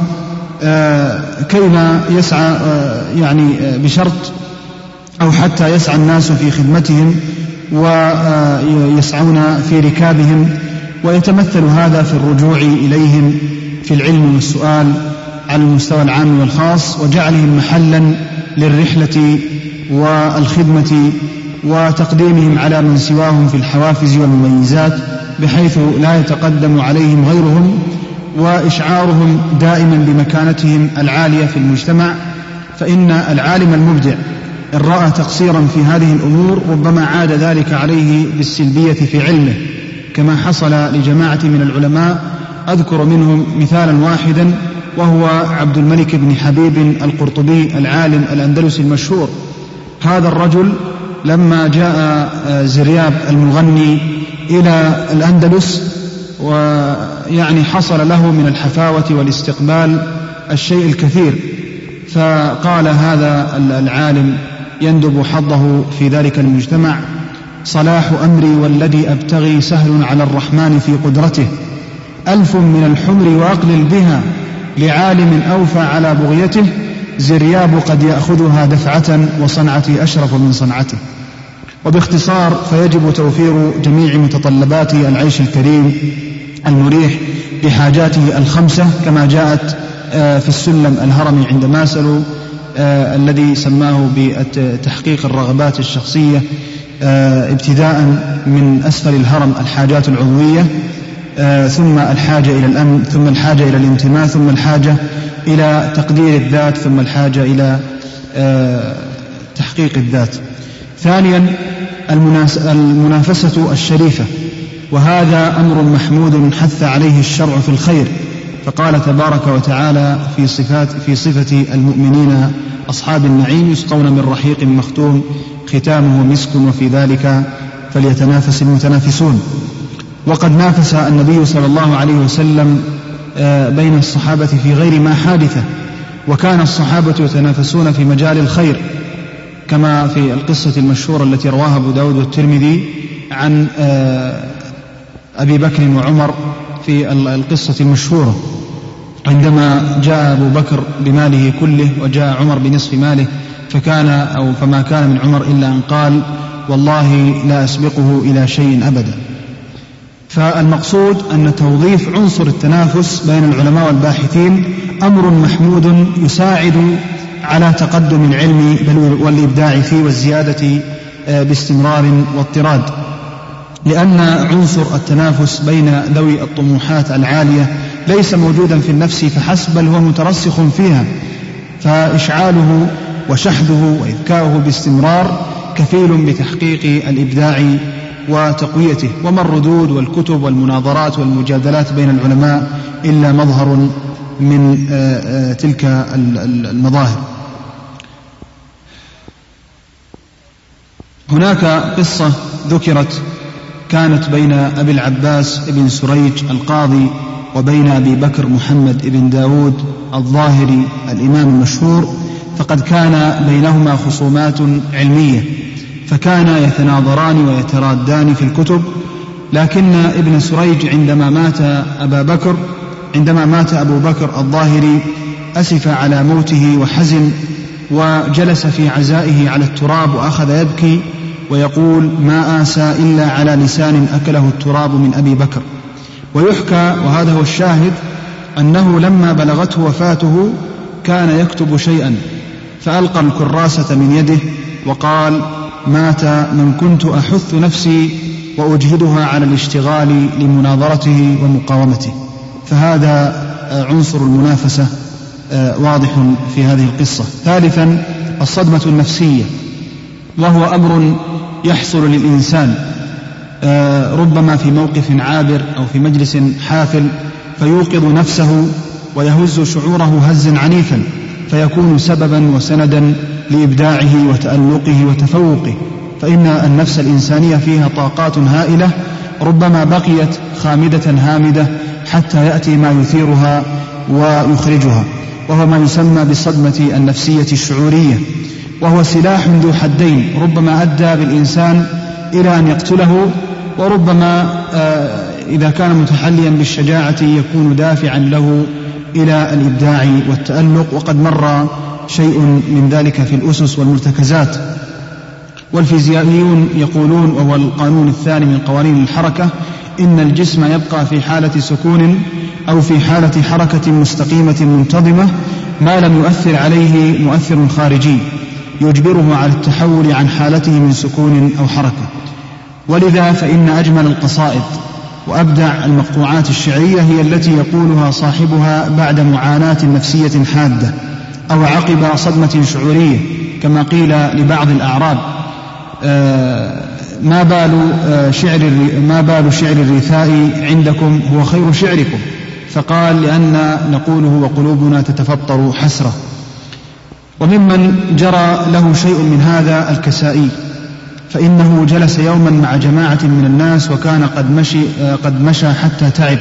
كيما يسعى يعني بشرط أو حتى يسعى الناس في خدمتهم ويسعون في ركابهم، ويتمثل هذا في الرجوع إليهم في العلم والسؤال على المستوى العام والخاص، وجعلهم محلا للرحلة والخدمة، وتقديمهم على من سواهم في الحوافز والمميزات، بحيث لا يتقدم عليهم غيرهم، وإشعارهم دائما بمكانتهم العالية في المجتمع. فإن العالم المبدع إن رأى تقصيرا في هذه الأمور ربما عاد ذلك عليه بالسلبية في علمه، كما حصل لجماعة من العلماء، أذكر منهم مثالا واحدا، وهو عبد الملك بن حبيب القرطبي العالم الأندلسي المشهور، هذا الرجل لما جاء زرياب المغني إلى الأندلس ويعني حصل له من الحفاوة والاستقبال الشيء الكثير، فقال هذا العالم يندب حظه في ذلك المجتمع: صلاح أمري والذي أبتغي سهل على الرحمن في قدرته، 1000 من الحمر وأقلل بها لعالم أوفى على بغيته، زرياب قد يأخذها دفعة وصنعتي أشرف من صنعته. وباختصار فيجب توفير جميع متطلبات العيش الكريم المريح بحاجاته الخمسة كما جاءت في السلم الهرمي عند ماسلو الذي سماه بتحقيق الرغبات الشخصية، ابتداء من أسفل الهرم الحاجات العضوية، ثم الحاجة إلى الأمن، ثم الحاجة إلى الانتماء، ثم الحاجة إلى تقدير الذات، ثم الحاجة إلى تحقيق الذات. ثانيا المنافسة الشريفة، وهذا أمر محمود حث عليه الشرع في الخير، فقال تبارك وتعالى في صفة المؤمنين أصحاب النعيم: يسقون من رحيق مختوم ختامه مسك وفي ذلك فليتنافس المتنافسون. وقد نافس النبي صلى الله عليه وسلم بين الصحابة في غير ما حادثة، وكان الصحابة يتنافسون في مجال الخير، كما في القصة المشهورة التي رواها أبو داود والترمذي عن أبي بكر وعمر في القصة المشهورة عندما جاء أبو بكر بماله كله وجاء عمر بنصف ماله، فما كان من عمر إلا أن قال: والله لا أسبقه إلى شيء أبدا. فالمقصود أن توظيف عنصر التنافس بين العلماء والباحثين أمر محمود يساعد على تقدم العلم والإبداع فيه والزيادة باستمرار واضطراد، لأن عنصر التنافس بين ذوي الطموحات العالية ليس موجودا في النفس فحسب، بل هو مترسخ فيها، فإشعاله وشحذه وإذكاؤه باستمرار كفيل بتحقيق الإبداع وتقويته. وما الردود والكتب والمناظرات والمجادلات بين العلماء إلا مظهر من تلك المظاهر. هناك قصة ذكرت كانت بين أبي العباس ابن سريج القاضي وبين أبي بكر محمد ابن داود الظاهري الإمام المشهور، فقد كان بينهما خصومات علمية، فكان يتناظران ويترادان في الكتب، لكن ابن سريج عندما مات أبو بكر الظاهري أسف على موته وحزن، وجلس في عزائه على التراب وأخذ يبكي ويقول: ما آسى إلا على لسان أكله التراب من أبي بكر. ويحكى، وهذا هو الشاهد، أنه لما بلغته وفاته كان يكتب شيئا فألقى الكراسة من يده وقال: مات من كنت أحث نفسي وأجهدها على الاشتغال لمناظرته ومقاومته. فهذا عنصر المنافسة واضح في هذه القصة. ثالثا الصدمة النفسية، وهو أمر يحصل للإنسان ربما في موقف عابر أو في مجلس حافل، فيوقظ نفسه ويهز شعوره هزا عنيفا، فيكون سببا وسندا لإبداعه وتألقه وتفوقه. فإن النفس الإنسانية فيها طاقات هائلة ربما بقيت خامدة هامدة حتى يأتي ما يثيرها ويخرجها، وهو ما يسمى بالصدمة النفسية الشعورية، وهو سلاح ذو حدين، ربما أدى بالإنسان إلى أن يقتله، وربما إذا كان متحليا بالشجاعة يكون دافعا له إلى الإبداع والتألق. وقد مر شيء من ذلك في الأسس والمرتكزات. والفيزيائيون يقولون، وهو القانون الثاني من قوانين الحركة: إن الجسم يبقى في حالة سكون أو في حالة حركة مستقيمة منتظمة ما لم يؤثر عليه مؤثر خارجي يجبره على التحول عن حالته من سكون أو حركة. ولذا فإن أجمل القصائد وأبدع المقطوعات الشعرية هي التي يقولها صاحبها بعد معاناة نفسية حادة أو عقب صدمة شعورية، كما قيل لبعض الأعراب: ما بال شعر الرثاء عندكم هو خير شعركم، فقال: لأن نقوله وقلوبنا تتفطر حسرة. وممن جرى له شيء من هذا الكسائي، فإنه جلس يوما مع جماعة من الناس وكان قد مشى حتى تعب،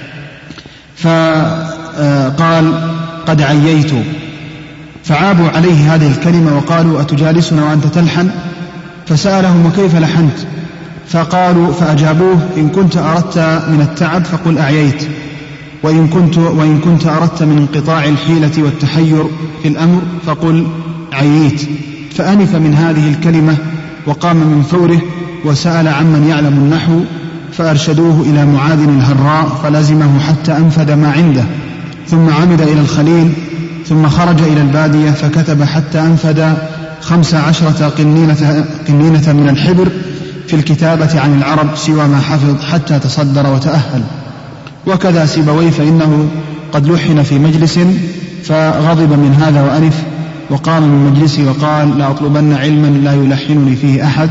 فقال قد عييت، فعابوا عليه هذه الكلمة وقالوا أتجالسنا وأنت تلحن؟ فسألهم وكيف لحنت؟ فأجابوه إن كنت أردت من التعب فقل أعييت، وإن كنت أردت من انقطاع الحيلة والتحير في الأمر فقل عييت. فأنف من هذه الكلمة وقام من فوره وسأل عمن يعلم النحو، فأرشدوه إلى معاذ الهراء فلزمه حتى أنفذ ما عنده، ثم عمد إلى الخليل، ثم خرج إلى البادية فكتب حتى أنفذ 15 قنينة من الحبر في الكتابة عن العرب سوى ما حفظ حتى تصدر وتأهل. وكذا سيبويه فإنه قد لحن في مجلس فغضب من هذا وأنف، وقام من مجلسه وقال لا أطلبن علما لا يلحنني فيه أحد،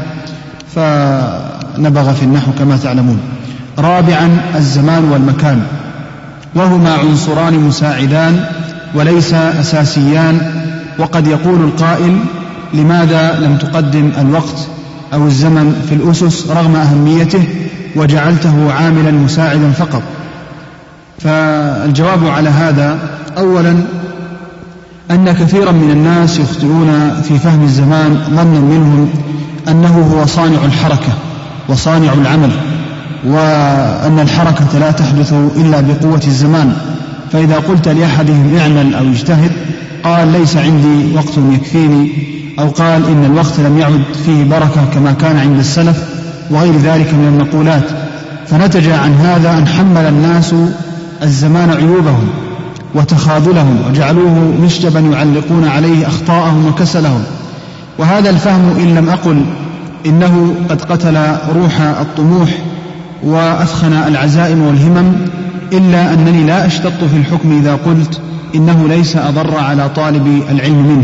فنبغ في النحو كما تعلمون. رابعا الزمان والمكان، وهما عنصران مساعدان وليس أساسيان. وقد يقول القائل لماذا لم تقدم الوقت أو الزمن في الأسس رغم أهميته وجعلته عاملا مساعدا فقط؟ فالجواب على هذا أولا أن كثيرا من الناس يخطئون في فهم الزمان ظنا منهم أنه هو صانع الحركة وصانع العمل، وأن الحركة لا تحدث إلا بقوة الزمان، فإذا قلت لأحدهم اعمل أو اجتهد قال ليس عندي وقت يكفيني، أو قال إن الوقت لم يعد فيه بركة كما كان عند السلف، وغير ذلك من المقولات. فنتج عن هذا أن حمل الناس الزمان عيوبهم وتخاذلهم وجعلوه مشجبا يعلقون عليه أخطاءهم وكسلهم. وهذا الفهم إن لم أقل إنه قد قتل روح الطموح وأثخن العزائم والهمم، إلا أنني لا أشتط في الحكم إذا قلت إنه ليس أضر على طالب العلم منه.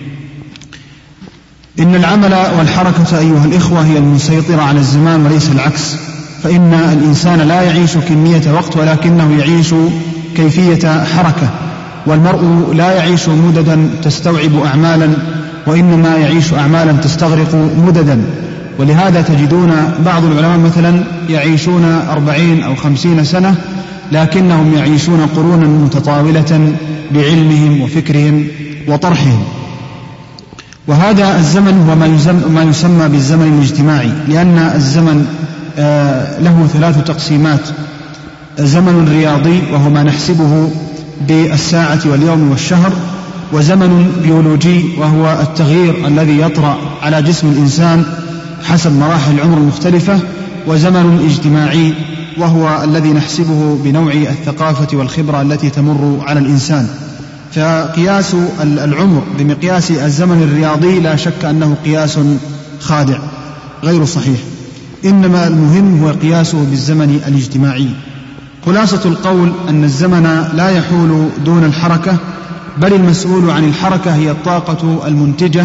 إن العمل والحركة أيها الإخوة هي المسيطرة على الزمان وليس العكس، فإن الإنسان لا يعيش كمية وقت ولكنه يعيش كيفية حركة، والمرء لا يعيش مددا تستوعب أعمالا، وإنما يعيش أعمالا تستغرق مددا. ولهذا تجدون بعض العلماء مثلا يعيشون 40 أو 50 سنة لكنهم يعيشون قرونا متطاولة بعلمهم وفكرهم وطرحهم. وهذا الزمن هو ما يسمى بالزمن الاجتماعي، لأن الزمن له 3 تقسيمات: زمن رياضي وهو ما نحسبه بالساعة واليوم والشهر، وزمن بيولوجي وهو التغيير الذي يطرأ على جسم الإنسان حسب مراحل العمر المختلفة، وزمن اجتماعي وهو الذي نحسبه بنوع الثقافة والخبرة التي تمر على الإنسان. فقياس العمر بمقياس الزمن الرياضي لا شك أنه قياس خادع غير صحيح، إنما المهم هو قياسه بالزمن الاجتماعي. خلاصة القول أن الزمن لا يحول دون الحركة، بل المسؤول عن الحركة هي الطاقة المنتجة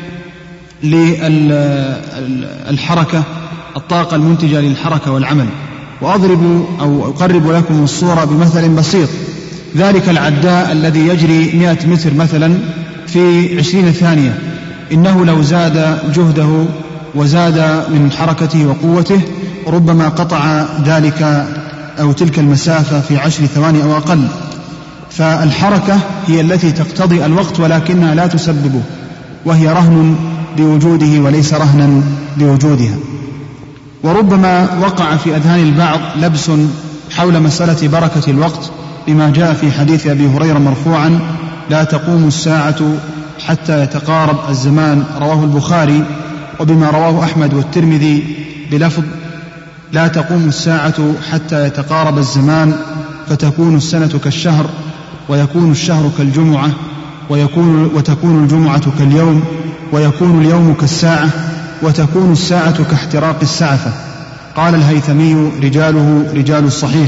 للحركة، الطاقة المنتجة للحركة والعمل. وأضرب أو أقرب لكم الصورة بمثل بسيط: ذلك العداء الذي يجري 100 متر مثلا في 20 ثانية، إنه لو زاد جهده وزاد من حركته وقوته ربما قطع ذلك أو تلك المسافة في 10 ثواني أو أقل. فالحركة هي التي تقتضي الوقت ولكنها لا تسببه، وهي رهن بوجوده وليس رهنا بوجودها. وربما وقع في أذهان البعض لبس حول مسألة بركة الوقت بما جاء في حديث أبي هريرة مرفوعا: لا تقوم الساعة حتى يتقارب الزمان، رواه البخاري، وبما رواه أحمد والترمذي بلفظ: لا تقوم الساعة حتى يتقارب الزمان فتكون السنة كالشهر، ويكون الشهر كالجمعة، وتكون الجمعة كاليوم، ويكون اليوم كالساعة، وتكون الساعة كاحتراق السعفة. قال الهيثمي: رجاله رجال الصحيح.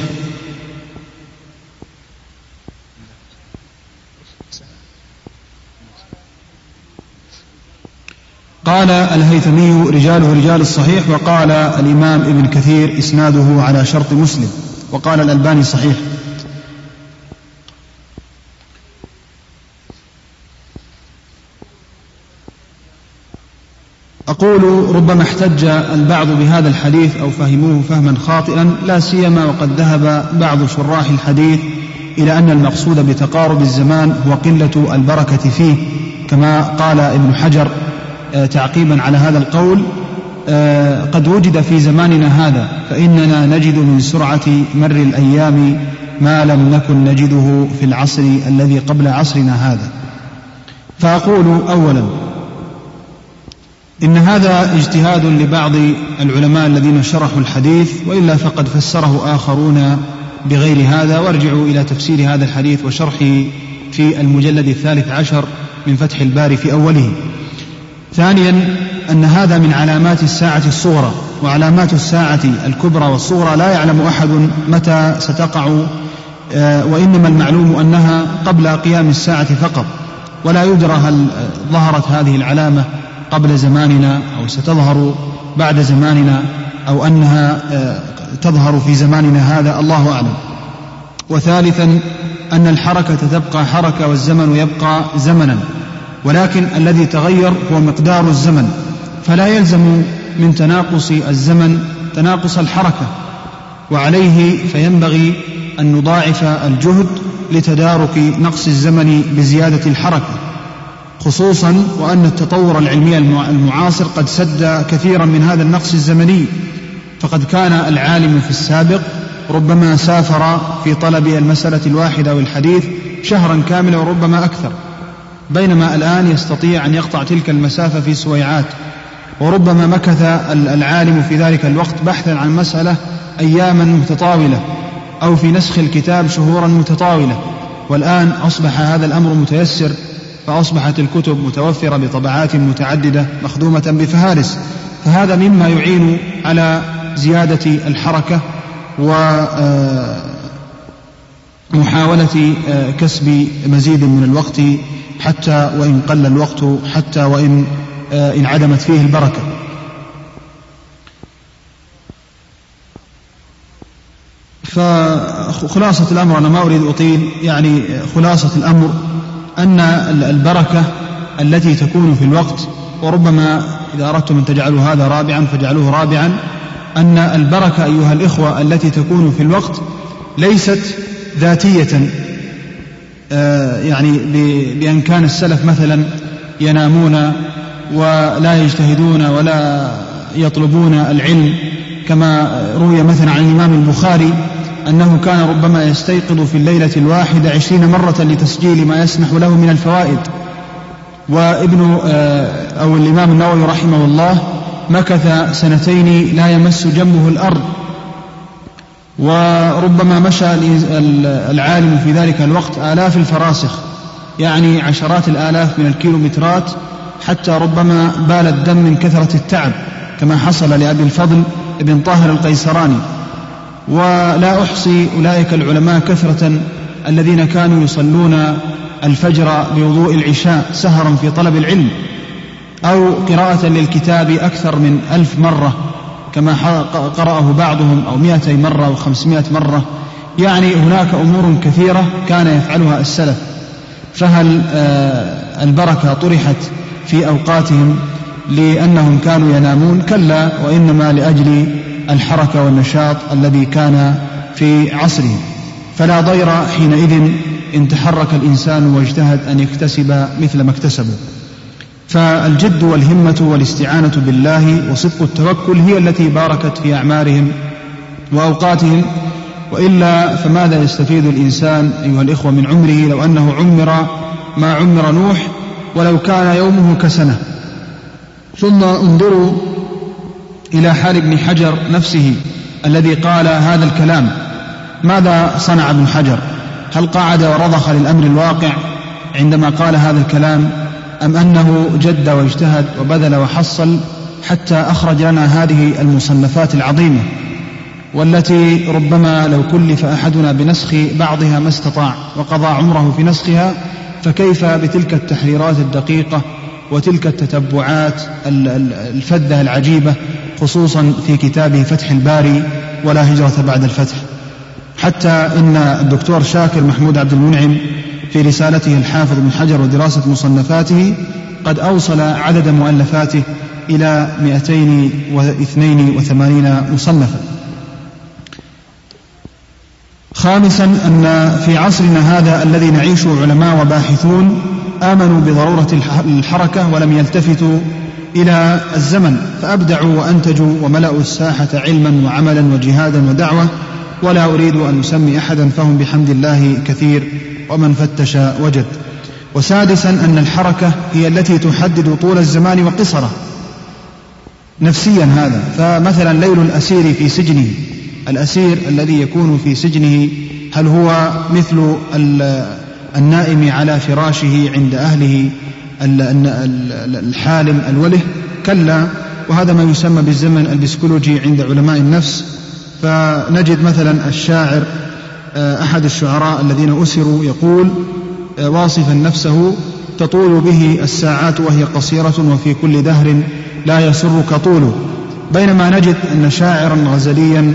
قال الهيثمي: رجاله رجال الصحيح. وقال الإمام ابن كثير: إسناده على شرط مسلم. وقال الألباني: صحيح. أقول ربما احتج البعض بهذا الحديث أو فهموه فهما خاطئا، لا سيما وقد ذهب بعض شراح الحديث إلى أن المقصود بتقارب الزمان هو قلة البركة فيه، كما قال ابن حجر تعقيبا على هذا القول: قد وجد في زماننا هذا، فإننا نجد من سرعة مر الأيام ما لم نكن نجده في العصر الذي قبل عصرنا هذا. فأقول أولا إن هذا اجتهاد لبعض العلماء الذين شرحوا الحديث، وإلا فقد فسره آخرون بغير هذا، وارجعوا إلى تفسير هذا الحديث وشرحه في المجلد 13 من فتح الباري في أوله. ثانيا أن هذا من علامات الساعة الصغرى، وعلامات الساعة الكبرى والصغرى لا يعلم أحد متى ستقع، وإنما المعلوم أنها قبل قيام الساعة فقط، ولا يدرى هل ظهرت هذه العلامة قبل زماننا أو ستظهر بعد زماننا أو أنها تظهر في زماننا هذا، الله أعلم. وثالثا أن الحركة تبقى حركة والزمن يبقى زمنا، ولكن الذي تغير هو مقدار الزمن، فلا يلزم من تناقص الزمن تناقص الحركة، وعليه فينبغي أن نضاعف الجهد لتدارك نقص الزمن بزيادة الحركة، خصوصا وأن التطور العلمي المعاصر قد سد كثيرا من هذا النقص الزمني، فقد كان العالم في السابق ربما سافر في طلب المسألة الواحدة والحديث شهرا كاملا وربما أكثر، بينما الآن يستطيع أن يقطع تلك المسافة في سويعات، وربما مكث العالم في ذلك الوقت بحثا عن مسألة أياما متطاولة، أو في نسخ الكتاب شهورا متطاولة. والآن أصبح هذا الأمر متيسر، فأصبحت الكتب متوفرة بطبعات متعددة مخدومة بفهارس، فهذا مما يعين على زيادة الحركة ومحاولة كسب مزيد من الوقت، حتى وإن قل الوقت، حتى وإن انعدمت فيه البركة. فخلاصة الأمر، أنا ما أريد أطيل، يعني خلاصة الأمر أن البركة التي تكون في الوقت، وربما إذا أردتم أن تجعلوا هذا رابعا فجعلوه رابعا، أن البركة أيها الإخوة التي تكون في الوقت ليست ذاتية، يعني بأن كان السلف مثلا ينامون ولا يجتهدون ولا يطلبون العلم، كما روي مثلا عن الإمام البخاري أنه كان ربما يستيقظ في الليلة الواحدة 20 مرة لتسجيل ما يسمح له من الفوائد. أو الإمام النووي رحمه الله مكث 2 لا يمس جنبه الأرض، وربما مشى العالم في ذلك الوقت آلاف الفراسخ، يعني عشرات الآلاف من الكيلومترات، حتى ربما بال الدم من كثرة التعب، كما حصل لأبي الفضل ابن طاهر القيسراني. ولا أحصي أولئك العلماء كثرة الذين كانوا يصلون الفجر بوضوء العشاء سهرا في طلب العلم، أو قراءة للكتاب أكثر من 1000 مرة كما قرأه بعضهم، أو 200 مرة أو 500 مرة. يعني هناك أمور كثيرة كان يفعلها السلف، فهل البركة طرحت في أوقاتهم لأنهم كانوا ينامون؟ كلا، وإنما لأجل الحركة والنشاط الذي كان في عصرهم. فلا ضير حينئذ إن تحرك الإنسان واجتهد أن يكتسب مثل ما اكتسبوا. فالجد والهمة والاستعانة بالله وصدق التوكل هي التي باركت في أعمارهم وأوقاتهم، وإلا فماذا يستفيد الإنسان أيها الإخوة من عمره لو أنه عمر ما عمر نوح ولو كان يومه كسنة؟ ثم انظروا إلى حال ابن حجر نفسه الذي قال هذا الكلام. ماذا صنع ابن حجر؟ هل قعد ورضخ للأمر الواقع عندما قال هذا الكلام، أم أنه جد واجتهد وبذل وحصل حتى أخرج لنا هذه المصنفات العظيمة، والتي ربما لو كلف أحدنا بنسخ بعضها ما استطاع وقضى عمره في نسخها، فكيف بتلك التحريرات الدقيقة وتلك التتبعات الفذة العجيبة، خصوصا في كتابه فتح الباري ولا هجرة بعد الفتح. حتى إن الدكتور شاكر محمود عبد المنعم في رسالته الحافظ بن حجر ودراسة مصنفاته قد أوصل عدد مؤلفاته إلى 282 مصنفا. خامسا أن في عصرنا هذا الذي نعيشه علماء وباحثون آمنوا بضرورة الحركة ولم يلتفتوا إلى الزمن، فأبدعوا وأنتجوا وملأوا الساحة علما وعملا وجهادا ودعوة، ولا أريد أن أسمي أحدا، فهم بحمد الله كثير ومن فتش وجد. وسادسا أن الحركة هي التي تحدد طول الزمان وقصره نفسيا هذا. فمثلا ليل الأسير في سجنه، الأسير الذي يكون في سجنه هل هو مثل النائم على فراشه عند أهله الحالم الوله؟ كلا. وهذا ما يسمى بالزمن البسكولوجي عند علماء النفس. فنجد مثلا الشاعر أحد الشعراء الذين أسروا يقول واصفا نفسه: تطول به الساعات وهي قصيرة وفي كل دهر لا يسرك طول. بينما نجد أن شاعرا غزليا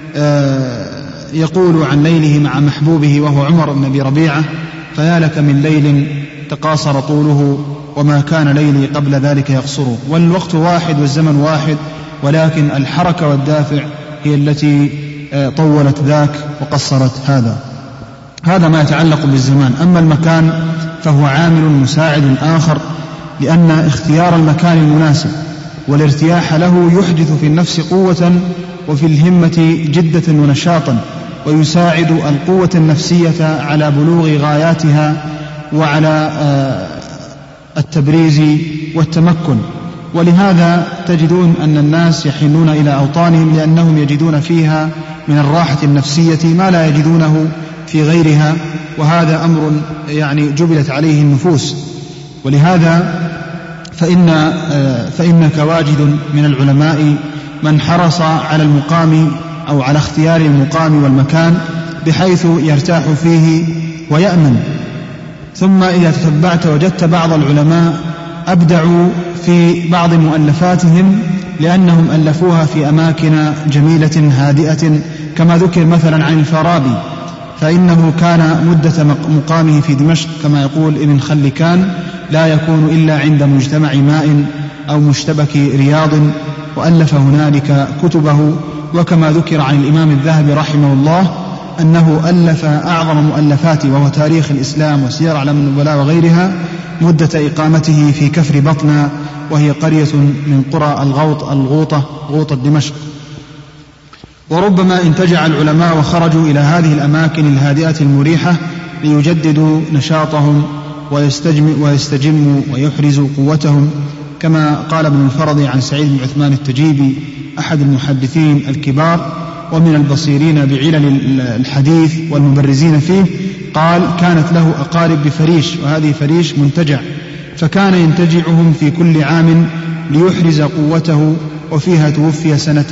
يقول عن ليله مع محبوبه وهو عمر بن أبي ربيعة: فيا لك من ليل تقاصر طوله وما كان ليلي قبل ذلك يقصر. والوقت واحد والزمن واحد، ولكن الحركة والدافع هي التي طولت ذاك وقصرت هذا. هذا ما يتعلق بالزمان. أما المكان فهو عامل مساعد آخر، لأن اختيار المكان المناسب والارتياح له يحدث في النفس قوة وفي الهمة جدة ونشاطا، ويساعد القوة النفسية على بلوغ غاياتها وعلى التبريز والتمكن. ولهذا تجدون أن الناس يحنون إلى أوطانهم لأنهم يجدون فيها من الراحة النفسية ما لا يجدونه في غيرها، وهذا أمر جبلت عليه النفوس. ولهذا فإنك واجد من العلماء من حرص على المقام أو على اختيار المقام والمكان بحيث يرتاح فيه ويأمن. ثم إذا تتبعت وجدت بعض العلماء أبدعوا في بعض مؤلفاتهم لأنهم ألفوها في أماكن جميلة هادئة، كما ذكر مثلا عن الفارابي، فإنه كان مدة مقامه في دمشق كما يقول ابن خلكان لا يكون إلا عند مجتمع ماء أو مشتبك رياض، وألف هنالك كتبه. وكما ذكر عن الإمام الذهبي رحمه الله أنه ألف أعظم مؤلفاته وهو تاريخ الإسلام وسير أعلام النبلاء وغيرها مدة إقامته في كفر بطنى، وهي قرية من قرى غوطة دمشق. وربما انتجع العلماء وخرجوا إلى هذه الأماكن الهادئة المريحة ليجددوا نشاطهم ويستجموا ويحرزوا قوتهم، كما قال ابن الفرض عن سعيد بن عثمان التجيبي أحد المحدثين الكبار ومن البصيرين بعلل الحديث والمبرزين فيه، قال: كانت له أقارب بفريش، وهذه فريش منتجع، فكان ينتجعهم في كل عام ليحرز قوته، وفيها توفي سنة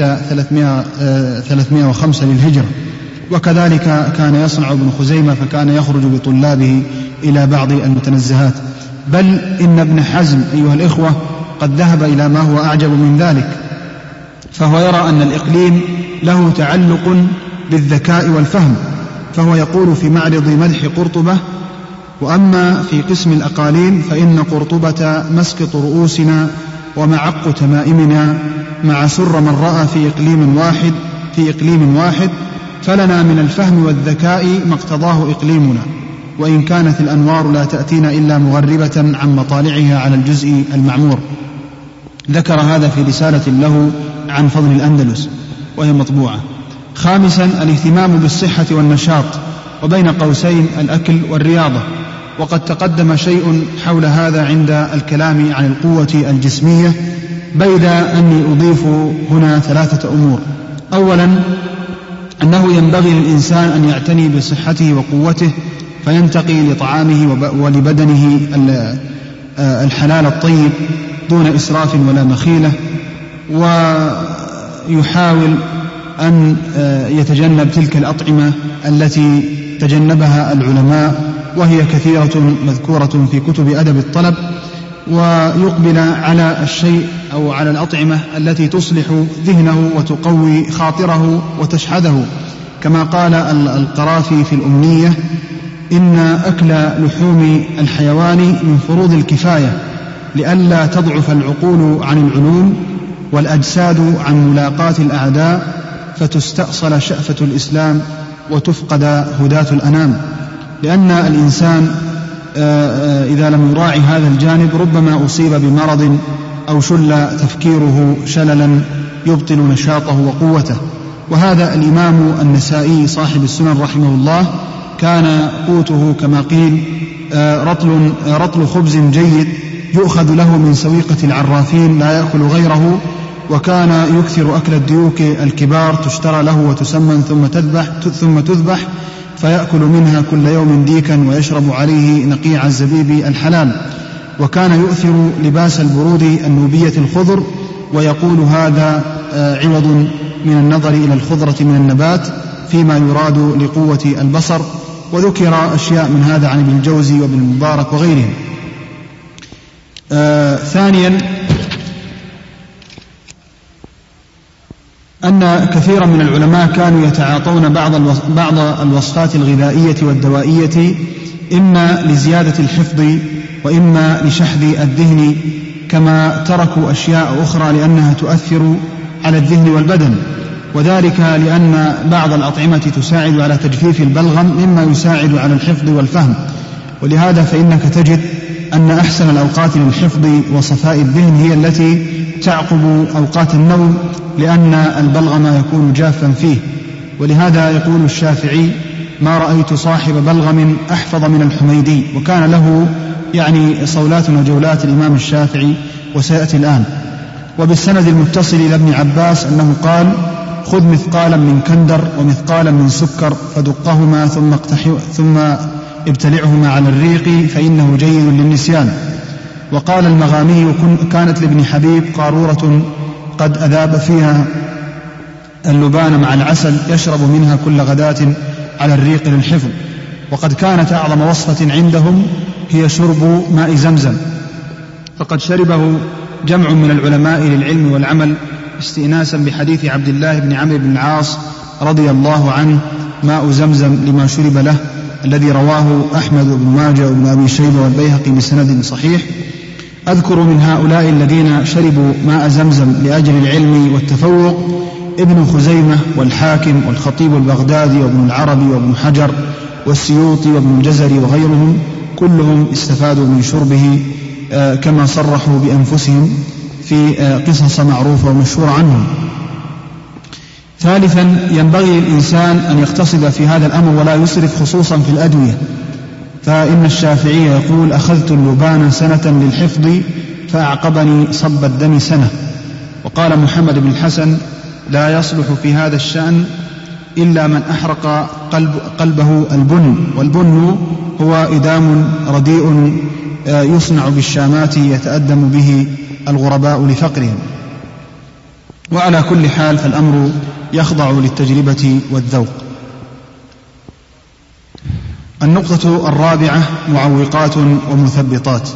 305 للهجرة. وكذلك كان يصنع ابن خزيمة، فكان يخرج بطلابه إلى بعض المتنزهات. بل إن ابن حزم أيها الإخوة قد ذهب إلى ما هو أعجب من ذلك، فهو يرى أن الإقليم له تعلق بالذكاء والفهم، فهو يقول في معرض مدح قرطبة: وأما في قسم الأقاليم فإن قرطبة مسقط رؤوسنا ومعق تمائمنا، مع سر من رأى في إقليم واحد، فلنا من الفهم والذكاء ما اقتضاه إقليمنا، وإن كانت الأنوار لا تأتينا إلا مغربة عن مطالعها على الجزء المعمور. ذكر هذا في رسالة له عن فضل الأندلس وهي مطبوعة. خامسا الاهتمام بالصحة والنشاط، وبين قوسين الأكل والرياضة، وقد تقدم شيء حول هذا عند الكلام عن القوة الجسمية، بيد أني أضيف هنا 3 أمور. أولا أنه ينبغي للإنسان أن يعتني بصحته وقوته، فينتقي لطعامه ولبدنه الحلال الطيب دون إسراف ولا مخيلة، ويحاول أن يتجنب تلك الأطعمة التي تجنبها العلماء وهي كثيرة مذكورة في كتب أدب الطلب، ويقبل على الشيء أو على الأطعمة التي تصلح ذهنه وتقوي خاطره وتشحذه، كما قال القرافي في الأمنية: إن أكل لحوم الحيوان من فروض الكفاية، لئلا تضعف العقول عن العلوم والأجساد عن ملاقاة الأعداء فتستأصل شأفة الإسلام وتفقد هداة الأنام، لأن الإنسان إذا لم يراعي هذا الجانب ربما أصيب بمرض أو شل تفكيره شللا يبطل نشاطه وقوته. وهذا الإمام النسائي صاحب السنن رحمه الله كان قوته كما قيل رطل خبز جيد يؤخذ له من سويقة العرافين لا يأكل غيره، وكان يكثر أكل الديوك الكبار تشترى له وتسمن ثم تذبح فيأكل منها كل يوم ديكا ويشرب عليه نقيع الزبيب الحلال. وكان يؤثر لباس البرود النوبية الخضر، ويقول هذا عوض من النظر إلى الخضرة من النبات فيما يراد لقوة البصر. وذكر أشياء من هذا عن ابن الجوزي وابن المبارك وغيرهم. ثانيا أن كثيرا من العلماء كانوا يتعاطون بعض الوصفات الغذائية والدوائية إما لزيادة الحفظ وإما لشحذ الذهن، كما تركوا أشياء أخرى لأنها تؤثر على الذهن والبدن، وذلك لأن بعض الأطعمة تساعد على تجفيف البلغم مما يساعد على الحفظ والفهم. ولهذا فإنك تجد أن أحسن الأوقات للحفظ وصفاء الذهن هي التي تعقب أوقات النوم، لأن البلغم يكون جافا فيه. ولهذا يقول الشافعي: ما رأيت صاحب بلغم أحفظ من الحميدي. وكان له يعني صولات وجولات الإمام الشافعي وسيأتي الآن. وبالسند المتصل إلى ابن عباس أنه قال: خذ مثقالا من كندر ومثقالا من سكر فدقهما ثم ابتلعهما على الريق فإنه جيد للنسيان. وقال المغامي: كانت لابن حبيب قارورة قد أذاب فيها اللبان مع العسل يشرب منها كل غداة على الريق للحفظ. وقد كانت أعظم وصفة عندهم هي شرب ماء زمزم، فقد شربه جمع من العلماء للعلم والعمل استئناسا بحديث عبد الله بن عمرو بن العاص رضي الله عنه: ماء زمزم لما شرب له، الذي رواه أحمد بن ماجه وابن أبي شيبة والبيهقي بسند صحيح. أذكر من هؤلاء الذين شربوا ماء زمزم لأجل العلم والتفوق ابن خزيمة والحاكم والخطيب البغدادي وابن العربي وابن حجر والسيوطي وابن الجزري وغيرهم، كلهم استفادوا من شربه كما صرحوا بأنفسهم في قصص معروفة ومشهورة عنهم. ثالثا، ينبغي للإنسان أن يقتصد في هذا الأمر ولا يسرف، خصوصا في الأدوية، فإن الشافعي يقول: أخذت اللبان سنة للحفظ فأعقبني صب الدم سنة. وقال محمد بن الحسن: لا يصلح في هذا الشأن إلا من أحرق قلبه البن، والبن هو إدام رديء يصنع بالشامات يتأدم به الغرباء لفقرهم. وعلى كل حال فالأمر يخضع للتجربة والذوق. النقطة الرابعة: معوقات ومثبطات.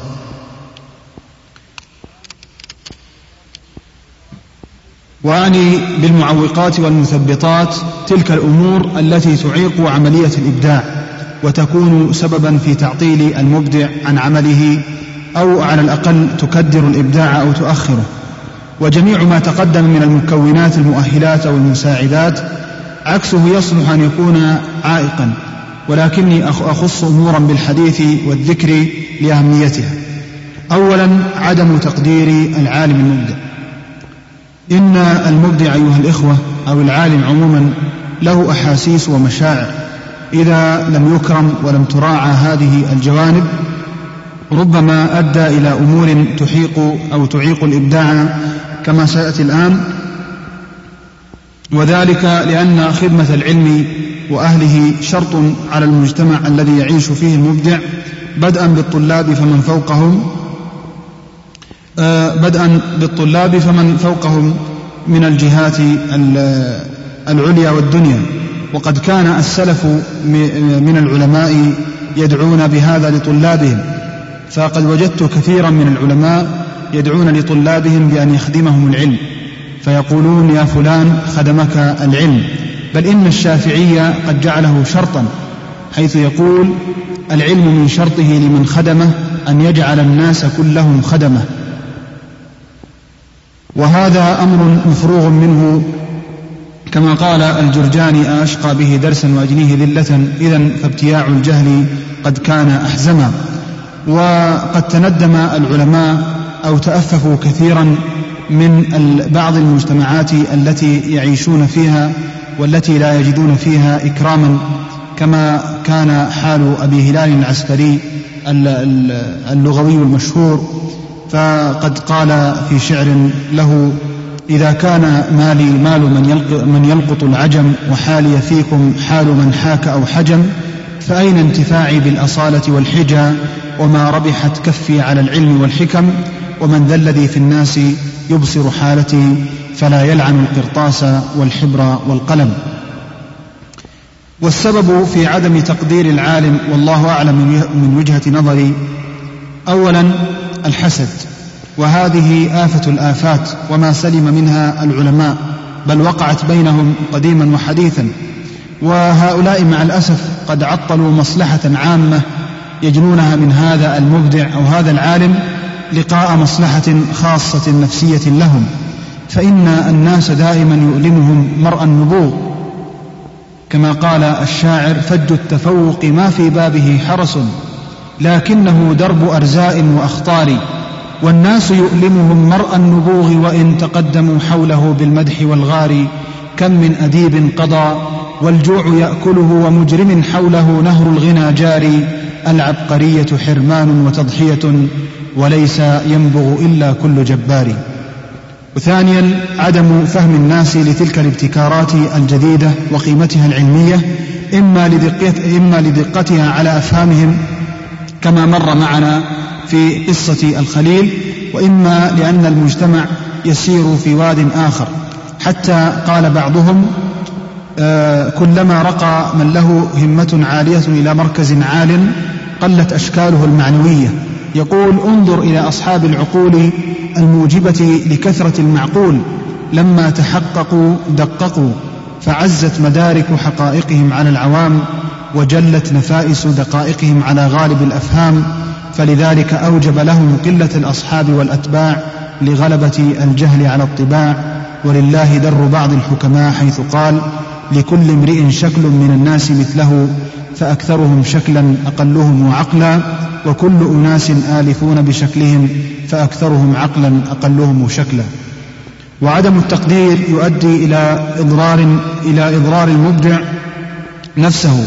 وأعني بالمعوقات والمثبطات تلك الأمور التي تعيق عملية الإبداع وتكون سببا في تعطيل المبدع عن عمله، أو على الأقل تكدر الإبداع أو تؤخره. وجميع ما تقدم من المكونات المؤهلات أو المساعدات عكسه يصلح أن يكون عائقا، ولكني أخص أمورا بالحديث والذكر لأهميتها. أولا، عدم تقدير العالم المبدع. إن المبدع أيها الإخوة أو العالم عموما له أحاسيس ومشاعر، إذا لم يكرم ولم تراعى هذه الجوانب ربما أدى إلى أمور تحيق أو تعيق الإبداع كما سيأتي الآن. وذلك لأن خدمة العلم وأهله شرط على المجتمع الذي يعيش فيه المبدع، بدءا بالطلاب فمن فوقهم من الجهات العليا والدنيا. وقد كان السلف من العلماء يدعون بهذا لطلابهم، فقد وجدت كثيرا من العلماء يدعون لطلابهم بأن يخدمهم العلم، فيقولون: يا فلان خدمك العلم. بل إن الشافعي قد جعله شرطا، حيث يقول: العلم من شرطه لمن خدمه أن يجعل الناس كلهم خدمه، وهذا أمر مفروغ منه، كما قال الجرجاني: أشقى به درسا وأجنيه ذلة، إذن فابتياع الجهل قد كان أحزما. وقد تندم العلماء أو تأففوا كثيرا من بعض المجتمعات التي يعيشون فيها والتي لا يجدون فيها إكراما، كما كان حال أبي هلال العسكري اللغوي المشهور، فقد قال في شعر له: إذا كان مالي مال من يلقط العجم، وحالي فيكم حال من حاك أو حجم، فأين انتفاعي بالأصالة والحجى، وما ربحت كفي على العلم والحكم، ومن ذا الذي في الناس يبصر حالتي، فلا يلعن القرطاس والحبر والقلم. والسبب في عدم تقدير العالم والله أعلم من وجهة نظري: أولا الحسد، وهذه آفة الآفات، وما سلم منها العلماء، بل وقعت بينهم قديما وحديثا، وهؤلاء مع الأسف قد عطلوا مصلحة عامة يجنونها من هذا المبدع أو هذا العالم لقاء مصلحة خاصة نفسية لهم، فإن الناس دائما يؤلمهم مرء النبوغ، كما قال الشاعر: فج التفوق ما في بابه حرس، لكنه درب أرزاء وأخطار، والناس يؤلمهم مرء النبوغ، وإن تقدموا حوله بالمدح والغار، كم من أديب قضى والجوع يأكله، ومجرم حوله نهر الغنى جاري، العبقرية حرمان وتضحية، وليس ينبغ إلا كل جبار. وثانيا عدم فهم الناس لتلك الابتكارات الجديدة وقيمتها العلمية، إما لدقتها على أفهامهم كما مر معنا في قصة الخليل، وإما لأن المجتمع يسير في واد آخر، حتى قال بعضهم: كلما رقى من له همة عالية إلى مركز عال قلت أشكاله المعنوية. يقول: انظر إلى أصحاب العقول الموجبة لكثرة المعقول، لما تحققوا دققوا، فعزت مدارك حقائقهم على العوام، وجلت نفائس دقائقهم على غالب الأفهام، فلذلك أوجب لهم قلة الأصحاب والأتباع لغلبة الجهل على الطباع. ولله در بعض الحكماء حيث قال: لكل امرئ شكل من الناس مثله، فأكثرهم شكلا أقلهم عقلا، وكل أناس آلفون بشكلهم، فأكثرهم عقلا أقلهم شكلا. وعدم التقدير يؤدي إلى إضرار المبدع نفسه،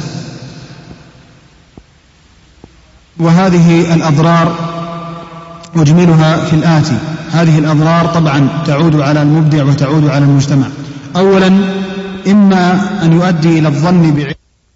وهذه الأضرار أجملها في الآتي. هذه الأضرار طبعا تعود على المبدع وتعود على المجتمع. أولا إما أن يؤدي إلى الظن